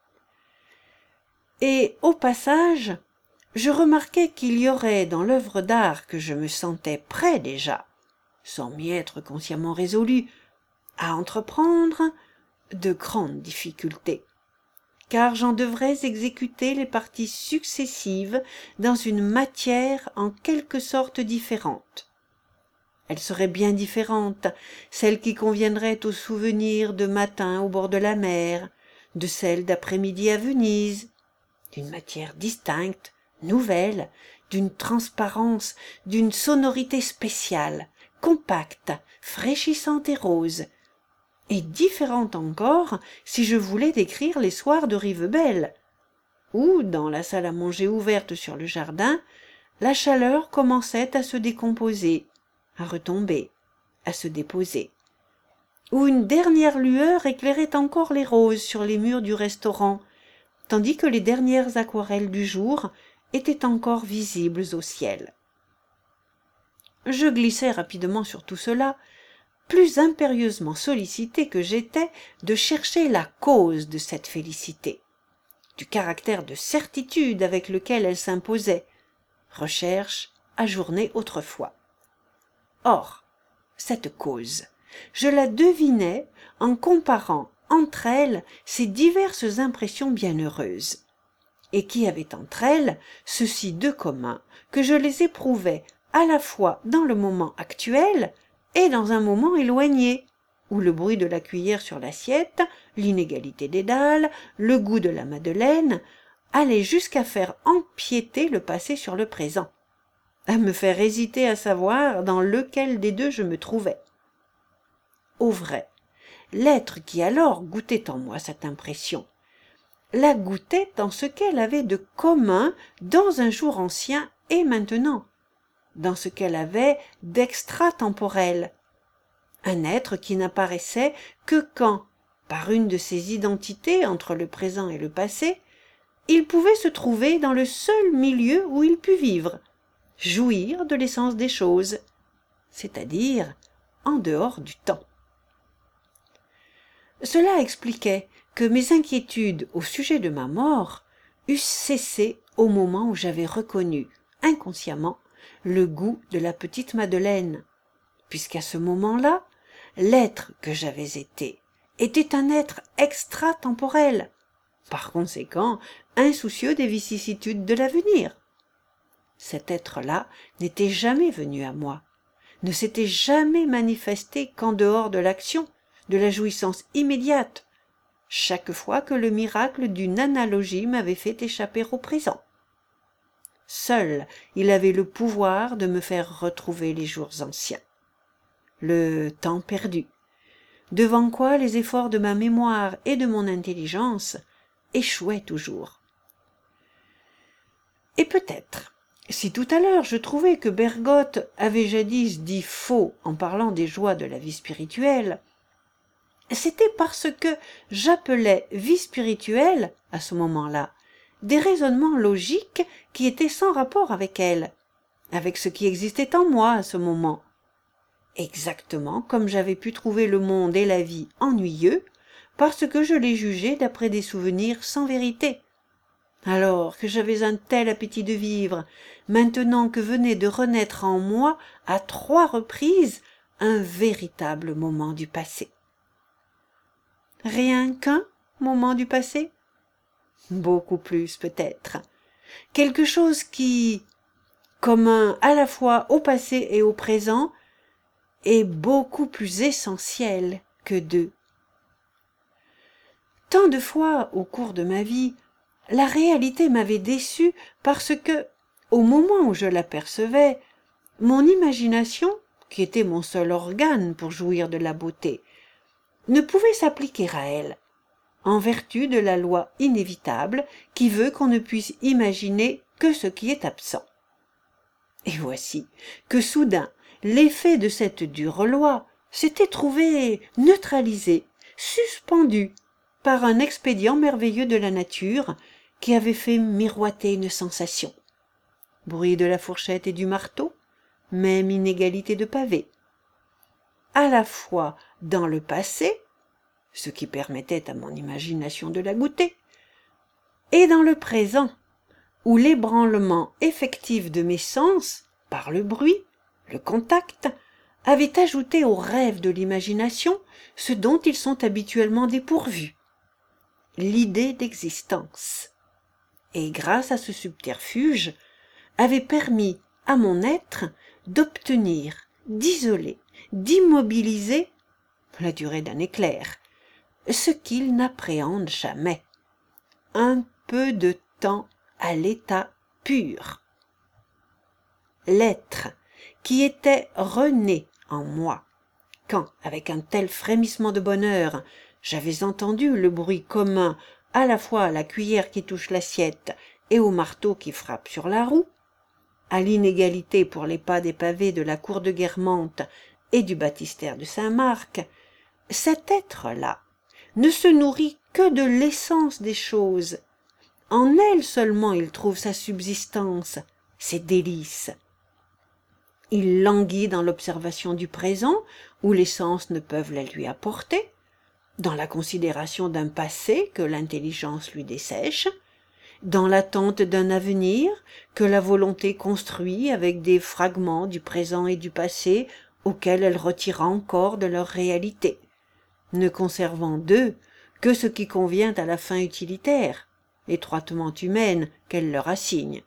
Et au passage, je remarquai qu'il y aurait dans l'œuvre d'art que je me sentais prêt déjà, sans m'y être consciemment résolu, à entreprendre de grandes difficultés, car j'en devrais exécuter les parties successives dans une matière en quelque sorte différente. Elle serait bien différente, celle qui conviendrait aux souvenirs de matin au bord de la mer, de celle d'après-midi à Venise, d'une matière distincte, nouvelle, d'une transparence, d'une sonorité spéciale, compacte, fraîchissante et rose, et différente encore si je voulais décrire les soirs de Rivebelle, où, dans la salle à manger ouverte sur le jardin, la chaleur commençait à se décomposer, à retomber, à se déposer, où une dernière lueur éclairait encore les roses sur les murs du restaurant, tandis que les dernières aquarelles du jour étaient encore visibles au ciel. Je glissai rapidement sur tout cela, plus impérieusement sollicité que j'étais de chercher la cause de cette félicité, du caractère de certitude avec lequel elle s'imposait, recherche ajournée autrefois. Or, cette cause, je la devinais en comparant entre elles ces diverses impressions bienheureuses, et qui avaient entre elles ceci de commun que je les éprouvais à la fois dans le moment actuel et dans un moment éloigné, où le bruit de la cuillère sur l'assiette, l'inégalité des dalles, le goût de la madeleine, allaient jusqu'à faire empiéter le passé sur le présent, à me faire hésiter à savoir dans lequel des deux je me trouvais. Au vrai, l'être qui alors goûtait en moi cette impression la goûtait dans ce qu'elle avait de commun dans un jour ancien et maintenant, dans ce qu'elle avait d'extratemporel, un être qui n'apparaissait que quand, par une de ces identités entre le présent et le passé, il pouvait se trouver dans le seul milieu où il pût vivre, jouir de l'essence des choses, c'est-à-dire en dehors du temps. Cela expliquait que mes inquiétudes au sujet de ma mort eussent cessé au moment où j'avais reconnu, inconsciemment, le goût de la petite Madeleine, puisqu'à ce moment-là, l'être que j'avais été était un être extratemporel, par conséquent insoucieux des vicissitudes de l'avenir. Cet être-là n'était jamais venu à moi, ne s'était jamais manifesté qu'en dehors de l'action, de la jouissance immédiate, chaque fois que le miracle d'une analogie m'avait fait échapper au présent. Seul il avait le pouvoir de me faire retrouver les jours anciens, le temps perdu, devant quoi les efforts de ma mémoire et de mon intelligence échouaient toujours. Et peut-être, si tout à l'heure je trouvais que Bergotte avait jadis dit faux en parlant des joies de la vie spirituelle, c'était parce que j'appelais vie spirituelle, à ce moment-là, des raisonnements logiques qui étaient sans rapport avec elle, avec ce qui existait en moi à ce moment. Exactement comme j'avais pu trouver le monde et la vie ennuyeux, parce que je les jugeais d'après des souvenirs sans vérité. Alors que j'avais un tel appétit de vivre, maintenant que venait de renaître en moi à 3 reprises un véritable moment du passé. Rien qu'un moment du passé? Beaucoup plus peut-être. Quelque chose qui, commun à la fois au passé et au présent, est beaucoup plus essentiel que deux. Tant de fois au cours de ma vie, la réalité m'avait déçu parce que, au moment où je l'apercevais, mon imagination, qui était mon seul organe pour jouir de la beauté, ne pouvait s'appliquer à elle, en vertu de la loi inévitable qui veut qu'on ne puisse imaginer que ce qui est absent. Et voici que soudain l'effet de cette dure loi s'était trouvé neutralisé, suspendu par un expédient merveilleux de la nature qui avait fait miroiter une sensation. Bruit de la fourchette et du marteau, même inégalité de pavé. À la fois dans le passé, ce qui permettait à mon imagination de la goûter, et dans le présent, où l'ébranlement effectif de mes sens, par le bruit, le contact, avait ajouté aux rêves de l'imagination ce dont ils sont habituellement dépourvus, l'idée d'existence, et grâce à ce subterfuge, avait permis à mon être d'obtenir, d'isoler, d'immobiliser, la durée d'un éclair, ce qu'il n'appréhende jamais, un peu de temps à l'état pur. L'être qui était rené en moi, quand, avec un tel frémissement de bonheur, j'avais entendu le bruit commun à la fois à la cuillère qui touche l'assiette et au marteau qui frappe sur la roue, à l'inégalité pour les pas des pavés de la cour de Guermantes et du baptistère de Saint-Marc, cet être-là ne se nourrit que de l'essence des choses. En elle seulement il trouve sa subsistance, ses délices. Il languit dans l'observation du présent, où les sens ne peuvent la lui apporter, dans la considération d'un passé que l'intelligence lui dessèche, dans l'attente d'un avenir que la volonté construit avec des fragments du présent et du passé auxquels elle retire encore de leur réalité, ne conservant d'eux que ce qui convient à la fin utilitaire, étroitement humaine, qu'elle leur assigne.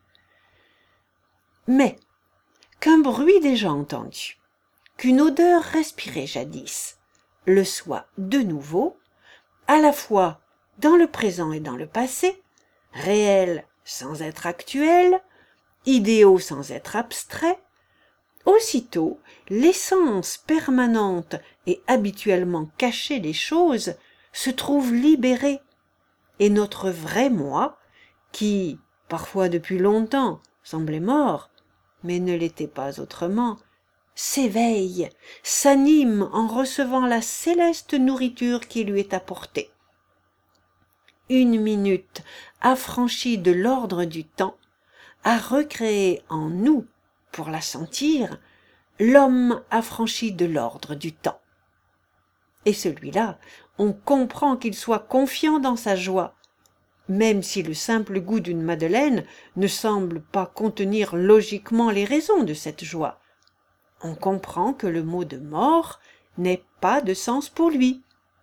Mais qu'un bruit déjà entendu, qu'une odeur respirée jadis, le soit de nouveau, à la fois dans le présent et dans le passé, réels sans être actuels, idéaux sans être abstraits, aussitôt l'essence permanente et habituellement cachée des choses se trouve libérée, et notre vrai moi, qui, parfois depuis longtemps, semblait mort, mais ne l'était pas autrement, s'éveille, s'anime en recevant la céleste nourriture qui lui est apportée. Une minute affranchie de l'ordre du temps a recréé en nous, pour la sentir, l'homme affranchi de l'ordre du temps. Et celui-là, on comprend qu'il soit confiant dans sa joie, même si le simple goût d'une madeleine ne semble pas contenir logiquement les raisons de cette joie. On comprend que le mot de mort n'ait pas de sens pour lui.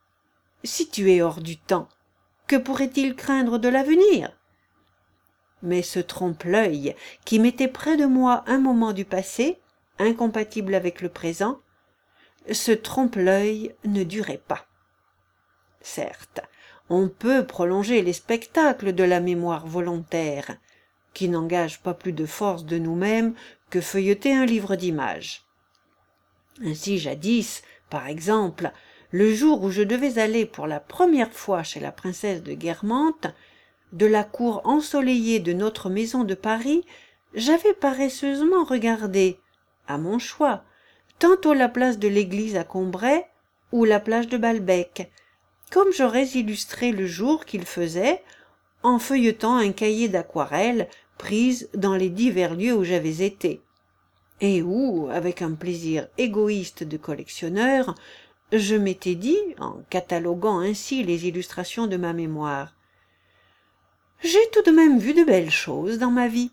Situé hors du temps, que pourrait-il craindre de l'avenir? Mais ce trompe-l'œil qui mettait près de moi un moment du passé, incompatible avec le présent, ce trompe-l'œil ne durait pas. Certes, on peut prolonger les spectacles de la mémoire volontaire, qui n'engage pas plus de force de nous-mêmes que feuilleter un livre d'images. Ainsi jadis, par exemple, le jour où je devais aller pour la première fois chez la princesse de Guermantes, de la cour ensoleillée de notre maison de Paris, j'avais paresseusement regardé, à mon choix, tantôt la place de l'église à Combray ou la plage de Balbec, comme j'aurais illustré le jour qu'il faisait en feuilletant un cahier d'aquarelles prises dans les divers lieux où j'avais été, et où, avec un plaisir égoïste de collectionneur, je m'étais dit, en cataloguant ainsi les illustrations de ma mémoire, « J'ai tout de même vu de belles choses dans ma vie. »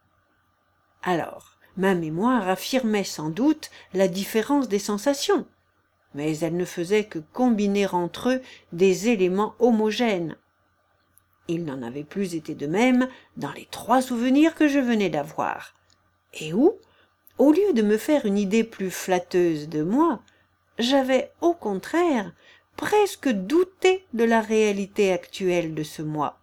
Alors, ma mémoire affirmait sans doute la différence des sensations, mais elle ne faisait que combiner entre eux des éléments homogènes. Il n'en avait plus été de même dans les 3 souvenirs que je venais d'avoir, et où, au lieu de me faire une idée plus flatteuse de moi, j'avais au contraire presque douté de la réalité actuelle de ce moi.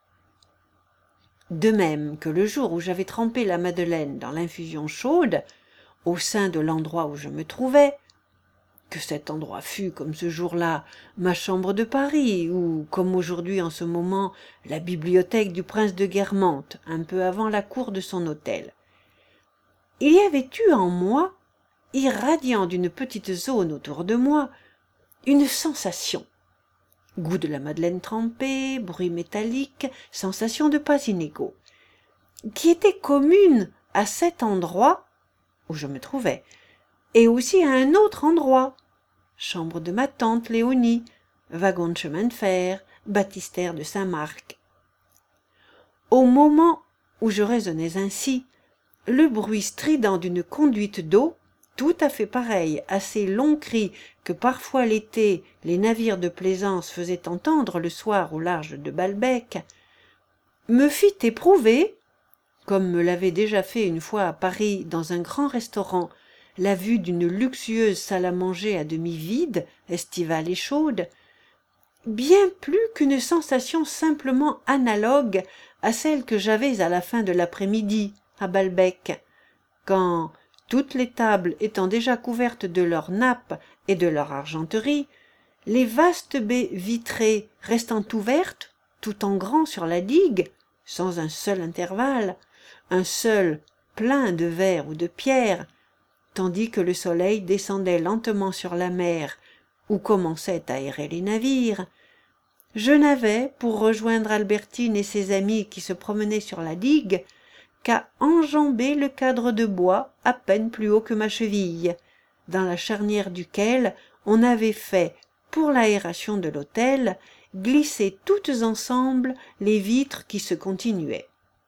De même que le jour où j'avais trempé la madeleine dans l'infusion chaude, au sein de l'endroit où je me trouvais, que cet endroit fût, comme ce jour-là, ma chambre de Paris, ou, comme aujourd'hui en ce moment, la bibliothèque du prince de Guermantes, un peu avant la cour de son hôtel. Il y avait eu en moi, irradiant d'une petite zone autour de moi, une sensation. Goût de la madeleine trempée, bruit métallique, sensation de pas inégaux, qui était commune à cet endroit où je me trouvais, et aussi à un autre endroit, chambre de ma tante Léonie, wagon de chemin de fer, baptistère de Saint-Marc. Au moment où je raisonnais ainsi, le bruit strident d'une conduite d'eau, tout à fait pareil à ces longs cris que parfois l'été les navires de plaisance faisaient entendre le soir au large de Balbec, me fit éprouver, comme me l'avait déjà fait une fois à Paris dans un grand restaurant, la vue d'une luxueuse salle à manger à demi vide, estivale et chaude, bien plus qu'une sensation simplement analogue à celle que j'avais à la fin de l'après-midi à Balbec, quand, toutes les tables étant déjà couvertes de leurs nappes et de leur argenterie, les vastes baies vitrées restant ouvertes, tout en grand sur la digue, sans un seul intervalle, un seul plein de verre ou de pierre, tandis que le soleil descendait lentement sur la mer où commençaient à errer les navires, je n'avais, pour rejoindre Albertine et ses amis qui se promenaient sur la digue, qu'à enjamber le cadre de bois à peine plus haut que ma cheville, dans la charnière duquel on avait fait, pour l'aération de l'hôtel, glisser toutes ensemble les vitres qui se continuaient.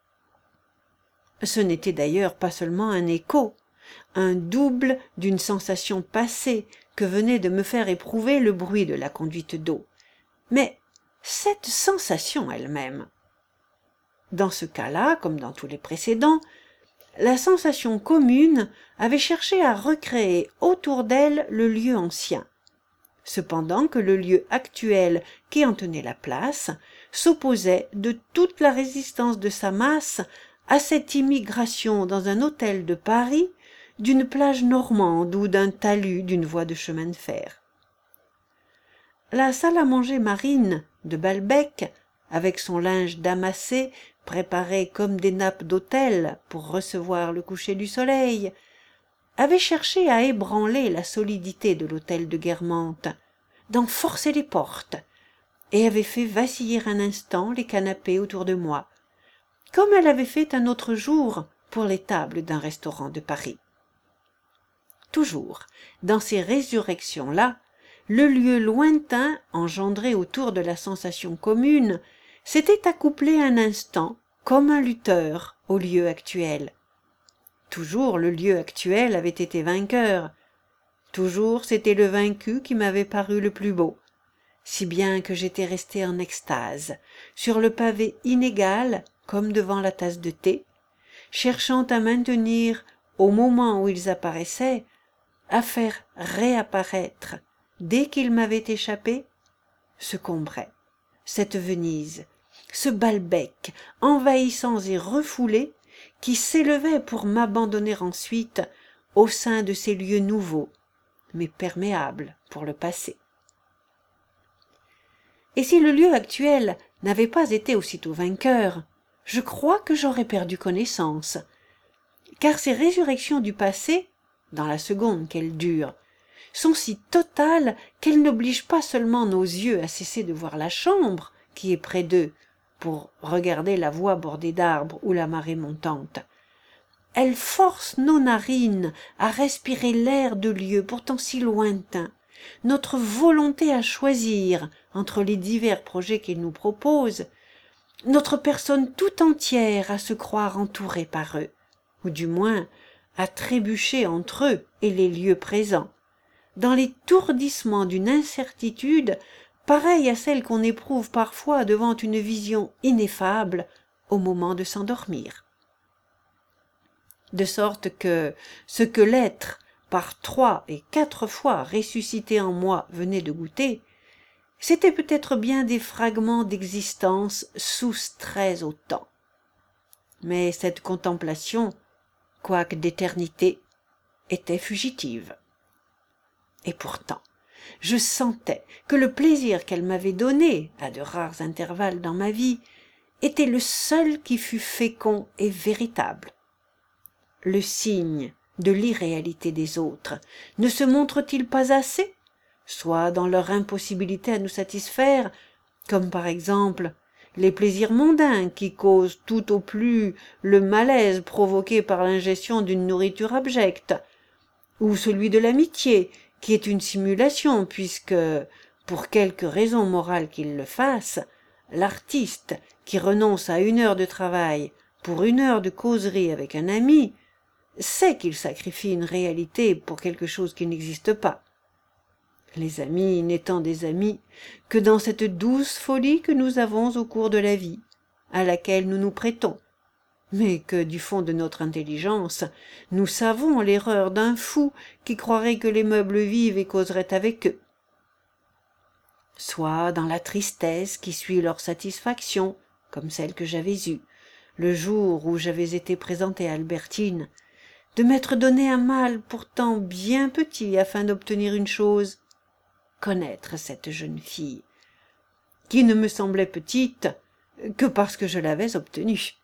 Ce n'était d'ailleurs pas seulement un écho, un double d'une sensation passée que venait de me faire éprouver le bruit de la conduite d'eau, mais cette sensation elle-même. Dans ce cas-là, comme dans tous les précédents, la sensation commune avait cherché à recréer autour d'elle le lieu ancien, cependant que le lieu actuel qui en tenait la place s'opposait de toute la résistance de sa masse à cette immigration dans un hôtel de Paris d'une plage normande ou d'un talus d'une voie de chemin de fer. La salle à manger marine de Balbec, avec son linge damassé préparé comme des nappes d'hôtel pour recevoir le coucher du soleil, avait cherché à ébranler la solidité de l'hôtel de Guermantes, d'en forcer les portes, et avait fait vaciller un instant les canapés autour de moi, comme elle avait fait un autre jour pour les tables d'un restaurant de Paris. Toujours, dans ces résurrections-là, le lieu lointain engendré autour de la sensation commune s'était accouplé un instant comme un lutteur au lieu actuel. Toujours le lieu actuel avait été vainqueur, toujours c'était le vaincu qui m'avait paru le plus beau, si bien que j'étais resté en extase, sur le pavé inégal comme devant la tasse de thé, cherchant à maintenir, au moment où ils apparaissaient, à faire réapparaître, dès qu'ils m'avaient échappé, ce Combray, cette Venise, ce Balbec, envahissants et refoulés, qui s'élevaient pour m'abandonner ensuite au sein de ces lieux nouveaux, mais perméables pour le passé. Et si le lieu actuel n'avait pas été aussitôt vainqueur, je crois que j'aurais perdu connaissance, car ces résurrections du passé, dans la seconde qu'elles durent, sont si totales qu'elles n'obligent pas seulement nos yeux à cesser de voir la chambre qui est près d'eux pour regarder la voie bordée d'arbres ou la marée montante. Elles forcent nos narines à respirer l'air de lieux pourtant si lointains, notre volonté à choisir entre les divers projets qu'ils nous proposent, notre personne tout entière à se croire entourée par eux, ou du moins à trébucher entre eux et les lieux présents, dans l'étourdissement d'une incertitude pareille à celle qu'on éprouve parfois devant une vision ineffable au moment de s'endormir. De sorte que ce que l'être, par 3 et 4 fois ressuscité en moi, venait de goûter, c'étaient peut-être bien des fragments d'existence soustraits au temps. Mais cette contemplation, quoique d'éternité, était fugitive. Et pourtant, je sentais que le plaisir qu'elle m'avait donné, à de rares intervalles dans ma vie, était le seul qui fût fécond et véritable. Le signe de l'irréalité des autres ne se montre-t-il pas assez, soit dans leur impossibilité à nous satisfaire, comme par exemple les plaisirs mondains qui causent tout au plus le malaise provoqué par l'ingestion d'une nourriture abjecte, ou celui de l'amitié, qui est une simulation, puisque, pour quelque raison morale qu'il le fasse, l'artiste qui renonce à 1 heure de travail pour 1 heure de causerie avec un ami sait qu'il sacrifie une réalité pour quelque chose qui n'existe pas. Les amis n'étant des amis que dans cette douce folie que nous avons au cours de la vie, à laquelle nous nous prêtons, mais que du fond de notre intelligence, nous savons l'erreur d'un fou qui croirait que les meubles vivent et causerait avec eux. Soit dans la tristesse qui suit leur satisfaction, comme celle que j'avais eue, le jour où j'avais été présenté à Albertine, de m'être donné un mal pourtant bien petit afin d'obtenir une chose, connaître cette jeune fille, qui ne me semblait petite que parce que je l'avais obtenue.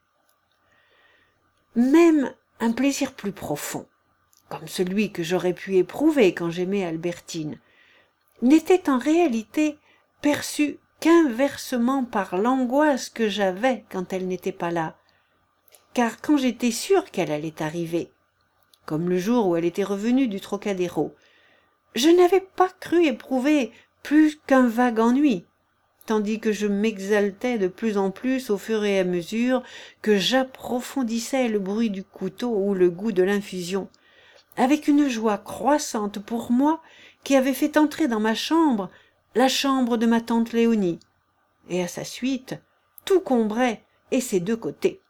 Même un plaisir plus profond, comme celui que j'aurais pu éprouver quand j'aimais Albertine, n'était en réalité perçu qu'inversement par l'angoisse que j'avais quand elle n'était pas là, car quand j'étais sûre qu'elle allait arriver, comme le jour où elle était revenue du Trocadéro, je n'avais pas cru éprouver plus qu'un vague ennui, tandis que je m'exaltais de plus en plus au fur et à mesure que j'approfondissais le bruit du couteau ou le goût de l'infusion, avec une joie croissante pour moi qui avait fait entrer dans ma chambre la chambre de ma tante Léonie, et à sa suite tout Combray et ses deux côtés.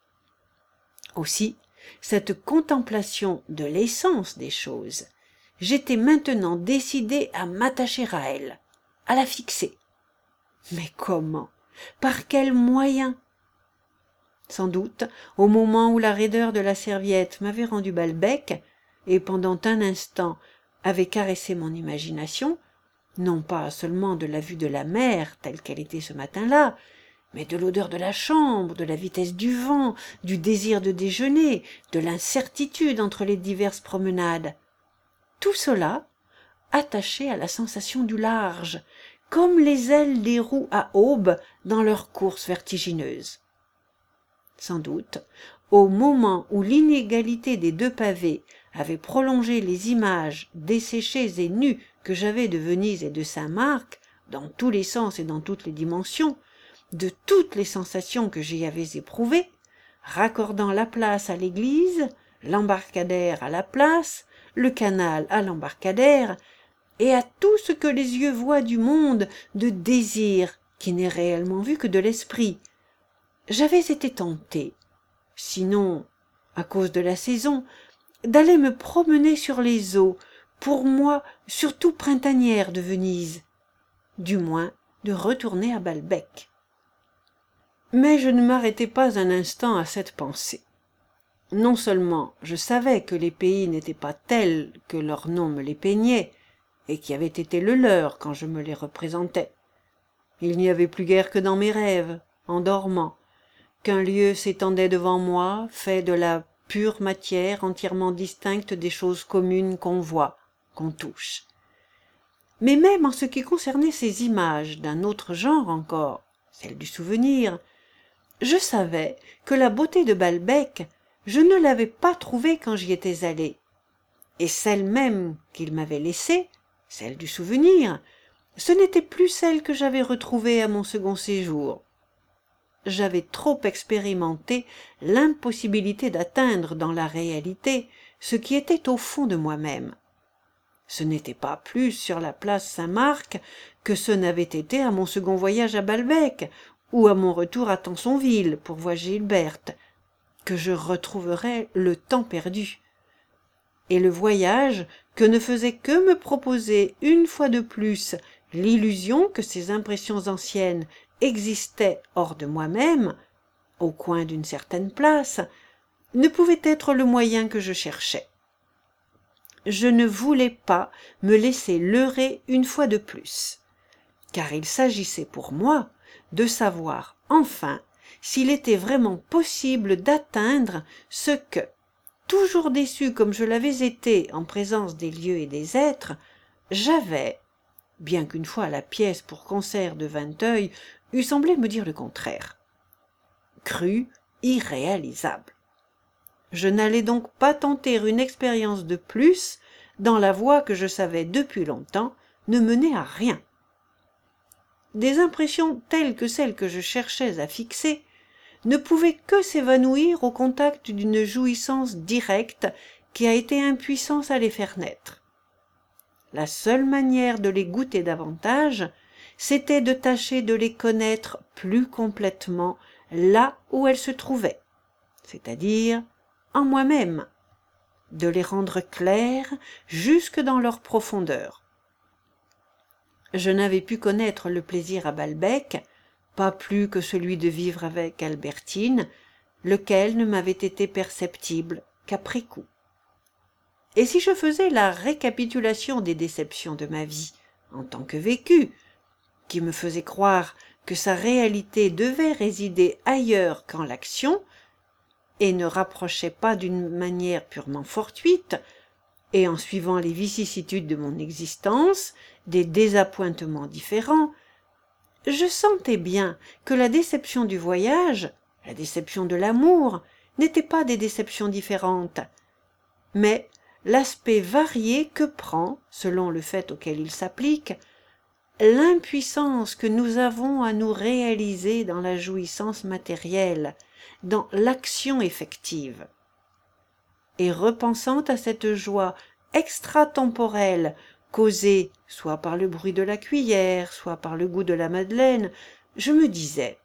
Aussi, cette contemplation de l'essence des choses, j'étais maintenant décidé à m'attacher à elle, à la fixer. Mais comment? Par quels moyens? Sans doute, au moment où la raideur de la serviette m'avait rendu balbec, et pendant un instant avait caressé mon imagination, non pas seulement de la vue de la mer telle qu'elle était ce matin-là, mais de l'odeur de la chambre, de la vitesse du vent, du désir de déjeuner, de l'incertitude entre les diverses promenades. Tout cela attaché à la sensation du large, comme les ailes des roues à aube dans leur course vertigineuse. Sans doute, au moment où l'inégalité des deux pavés avait prolongé les images desséchées et nues que j'avais de Venise et de Saint-Marc, dans tous les sens et dans toutes les dimensions, de toutes les sensations que j'y avais éprouvées, raccordant la place à l'église, l'embarcadère à la place, le canal à l'embarcadère, et à tout ce que les yeux voient du monde de désir qui n'est réellement vu que de l'esprit, j'avais été tenté, sinon à cause de la saison, d'aller me promener sur les eaux, pour moi surtout printanières de Venise, du moins de retourner à Balbec. Mais je ne m'arrêtai pas un instant à cette pensée. Non seulement je savais que les pays n'étaient pas tels que leur nom me les peignait, et qui avaient été le leur quand je me les représentais. Il n'y avait plus guère que dans mes rêves, en dormant, qu'un lieu s'étendait devant moi, fait de la pure matière entièrement distincte des choses communes qu'on voit, qu'on touche. Mais même en ce qui concernait ces images d'un autre genre encore, celle du souvenir, je savais que la beauté de Balbec, je ne l'avais pas trouvée quand j'y étais allé, et celle même qu'il m'avait laissée, celle du souvenir, ce n'était plus celle que j'avais retrouvée à mon second séjour. J'avais trop expérimenté l'impossibilité d'atteindre dans la réalité ce qui était au fond de moi-même. Ce n'était pas plus sur la place Saint-Marc que ce n'avait été à mon second voyage à Balbec ou à mon retour à Tansonville pour voir Gilberte, que je retrouverais le temps perdu. Et le voyage que ne faisait que me proposer une fois de plus l'illusion que ces impressions anciennes existaient hors de moi-même, au coin d'une certaine place, ne pouvait être le moyen que je cherchais. Je ne voulais pas me laisser leurrer une fois de plus, car il s'agissait pour moi de savoir enfin s'il était vraiment possible d'atteindre ce que, toujours déçu comme je l'avais été en présence des lieux et des êtres, j'avais, bien qu'une fois la pièce pour concert de Vinteuil eût semblé me dire le contraire, cru irréalisable. Je n'allais donc pas tenter une expérience de plus dans la voie que je savais depuis longtemps ne menait à rien. Des impressions telles que celles que je cherchais à fixer ne pouvait que s'évanouir au contact d'une jouissance directe qui a été impuissance à les faire naître. La seule manière de les goûter davantage, c'était de tâcher de les connaître plus complètement là où elles se trouvaient, c'est-à-dire en moi-même, de les rendre clairs jusque dans leur profondeur. Je n'avais pu connaître le plaisir à Balbec, pas plus que celui de vivre avec Albertine, lequel ne m'avait été perceptible qu'après coup. Et si je faisais la récapitulation des déceptions de ma vie en tant que vécue, qui me faisait croire que sa réalité devait résider ailleurs qu'en l'action, et ne rapprochait pas d'une manière purement fortuite, et en suivant les vicissitudes de mon existence, des désappointements différents, je sentais bien que la déception du voyage, la déception de l'amour, n'étaient pas des déceptions différentes, mais l'aspect varié que prend, selon le fait auquel il s'applique, l'impuissance que nous avons à nous réaliser dans la jouissance matérielle, dans l'action effective. Et repensant à cette joie extratemporelle causée soit par le bruit de la cuillère, soit par le goût de la madeleine, je me disais: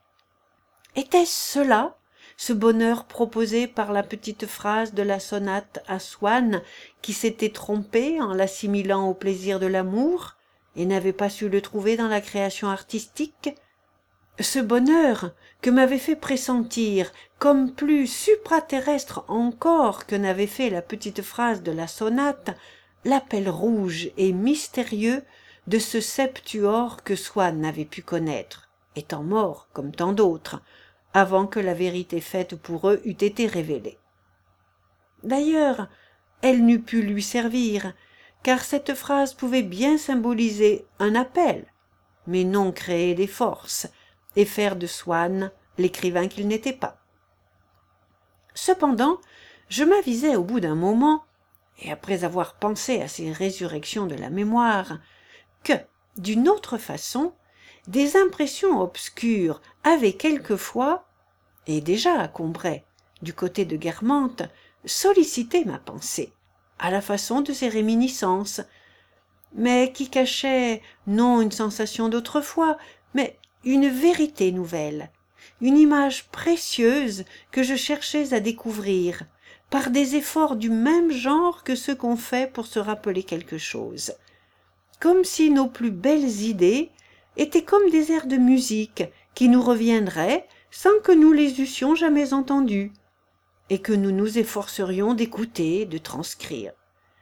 était-ce cela, ce bonheur proposé par la petite phrase de la sonate à Swann qui s'était trompée en l'assimilant au plaisir de l'amour et n'avait pas su le trouver dans la création artistique? Ce bonheur que m'avait fait pressentir comme plus supraterrestre encore que n'avait fait la petite phrase de la sonate, l'appel rouge et mystérieux de ce septuor que Swann n'avait pu connaître, étant mort comme tant d'autres, avant que la vérité faite pour eux eût été révélée. D'ailleurs, elle n'eût pu lui servir, car cette phrase pouvait bien symboliser un appel, mais non créer des forces, et faire de Swann l'écrivain qu'il n'était pas. Cependant, je m'avisai au bout d'un moment, et après avoir pensé à ces résurrections de la mémoire, que, d'une autre façon, des impressions obscures avaient quelquefois, et déjà à Combray, du côté de Guermantes, sollicité ma pensée, à la façon de ces réminiscences, mais qui cachaient non une sensation d'autrefois, mais une vérité nouvelle, une image précieuse que je cherchais à découvrir, par des efforts du même genre que ceux qu'on fait pour se rappeler quelque chose, comme si nos plus belles idées étaient comme des airs de musique qui nous reviendraient sans que nous les eussions jamais entendus, et que nous nous efforcerions d'écouter, de transcrire.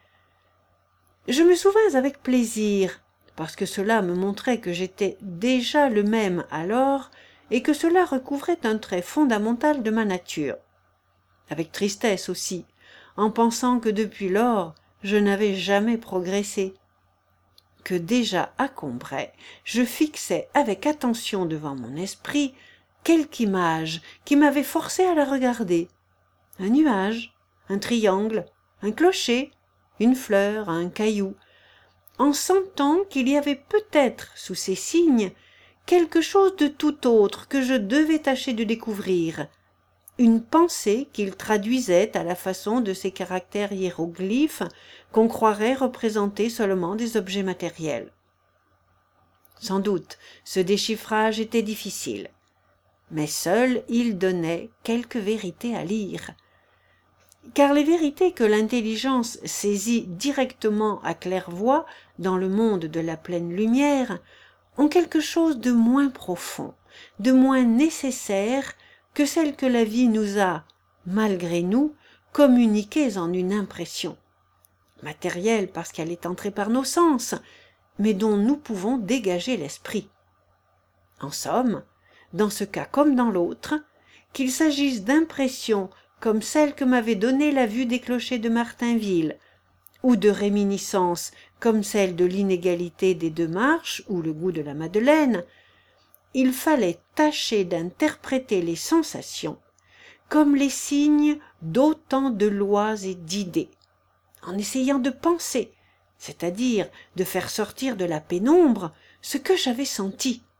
Je me souvins avec plaisir, parce que cela me montrait que j'étais déjà le même alors, et que cela recouvrait un trait fondamental de ma nature. Avec tristesse aussi, en pensant que depuis lors, je n'avais jamais progressé, que déjà à Combray, je fixais avec attention devant mon esprit quelque image qui m'avait forcé à la regarder. Un nuage, un triangle, un clocher, une fleur, un caillou, en sentant qu'il y avait peut-être sous ces signes quelque chose de tout autre que je devais tâcher de découvrir, une pensée qu'il traduisait à la façon de ces caractères hiéroglyphes qu'on croirait représenter seulement des objets matériels. Sans doute ce déchiffrage était difficile, mais seul il donnait quelque vérité à lire, car les vérités que l'intelligence saisit directement à claire-voie dans le monde de la pleine lumière ont quelque chose de moins profond, de moins nécessaire que celles que la vie nous a, malgré nous, communiquées en une impression, matérielle parce qu'elle est entrée par nos sens, mais dont nous pouvons dégager l'esprit. En somme, dans ce cas comme dans l'autre, qu'il s'agisse d'impressions comme celle que m'avait donnée la vue des clochers de Martainville, ou de réminiscences comme celle de l'inégalité des deux marches ou le goût de la madeleine, il fallait tâcher d'interpréter les sensations comme les signes d'autant de lois et d'idées, en essayant de penser, c'est-à-dire de faire sortir de la pénombre ce que j'avais senti,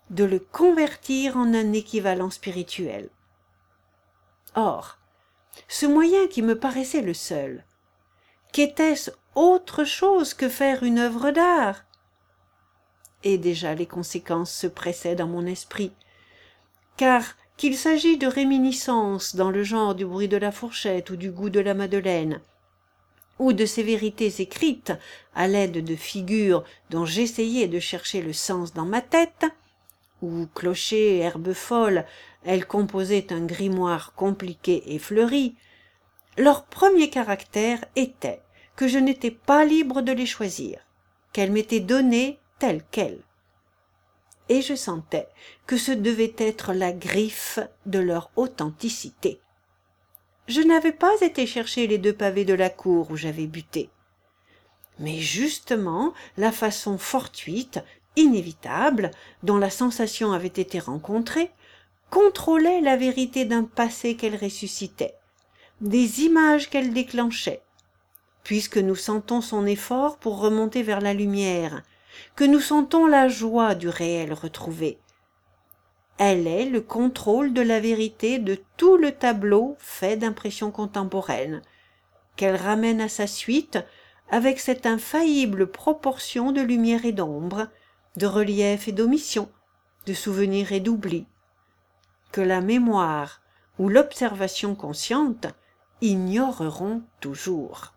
de le convertir en un équivalent spirituel. Or, ce moyen qui me paraissait le seul, qu'était-ce autre chose que faire une œuvre d'art? Et déjà les conséquences se pressaient dans mon esprit, car qu'il s'agit de réminiscences dans le genre du bruit de la fourchette ou du goût de la madeleine, ou de ces vérités écrites à l'aide de figures dont j'essayais de chercher le sens dans ma tête, ou clocher, herbe folle, elles composaient un grimoire compliqué et fleuri, leur premier caractère était que je n'étais pas libre de les choisir, qu'elles m'étaient données telles quelles. Et je sentais que ce devait être la griffe de leur authenticité. Je n'avais pas été chercher les 2 pavés de la cour où j'avais buté, mais justement la façon fortuite, inévitable, dont la sensation avait été rencontrée, contrôlait la vérité d'un passé qu'elle ressuscitait, des images qu'elle déclenchait, puisque nous sentons son effort pour remonter vers la lumière, que nous sentons la joie du réel retrouvé. Elle est le contrôle de la vérité de tout le tableau fait d'impressions contemporaines, qu'elle ramène à sa suite avec cette infaillible proportion de lumière et d'ombre, de relief et d'omission, de souvenir et d'oubli, que la mémoire ou l'observation consciente ignoreront toujours.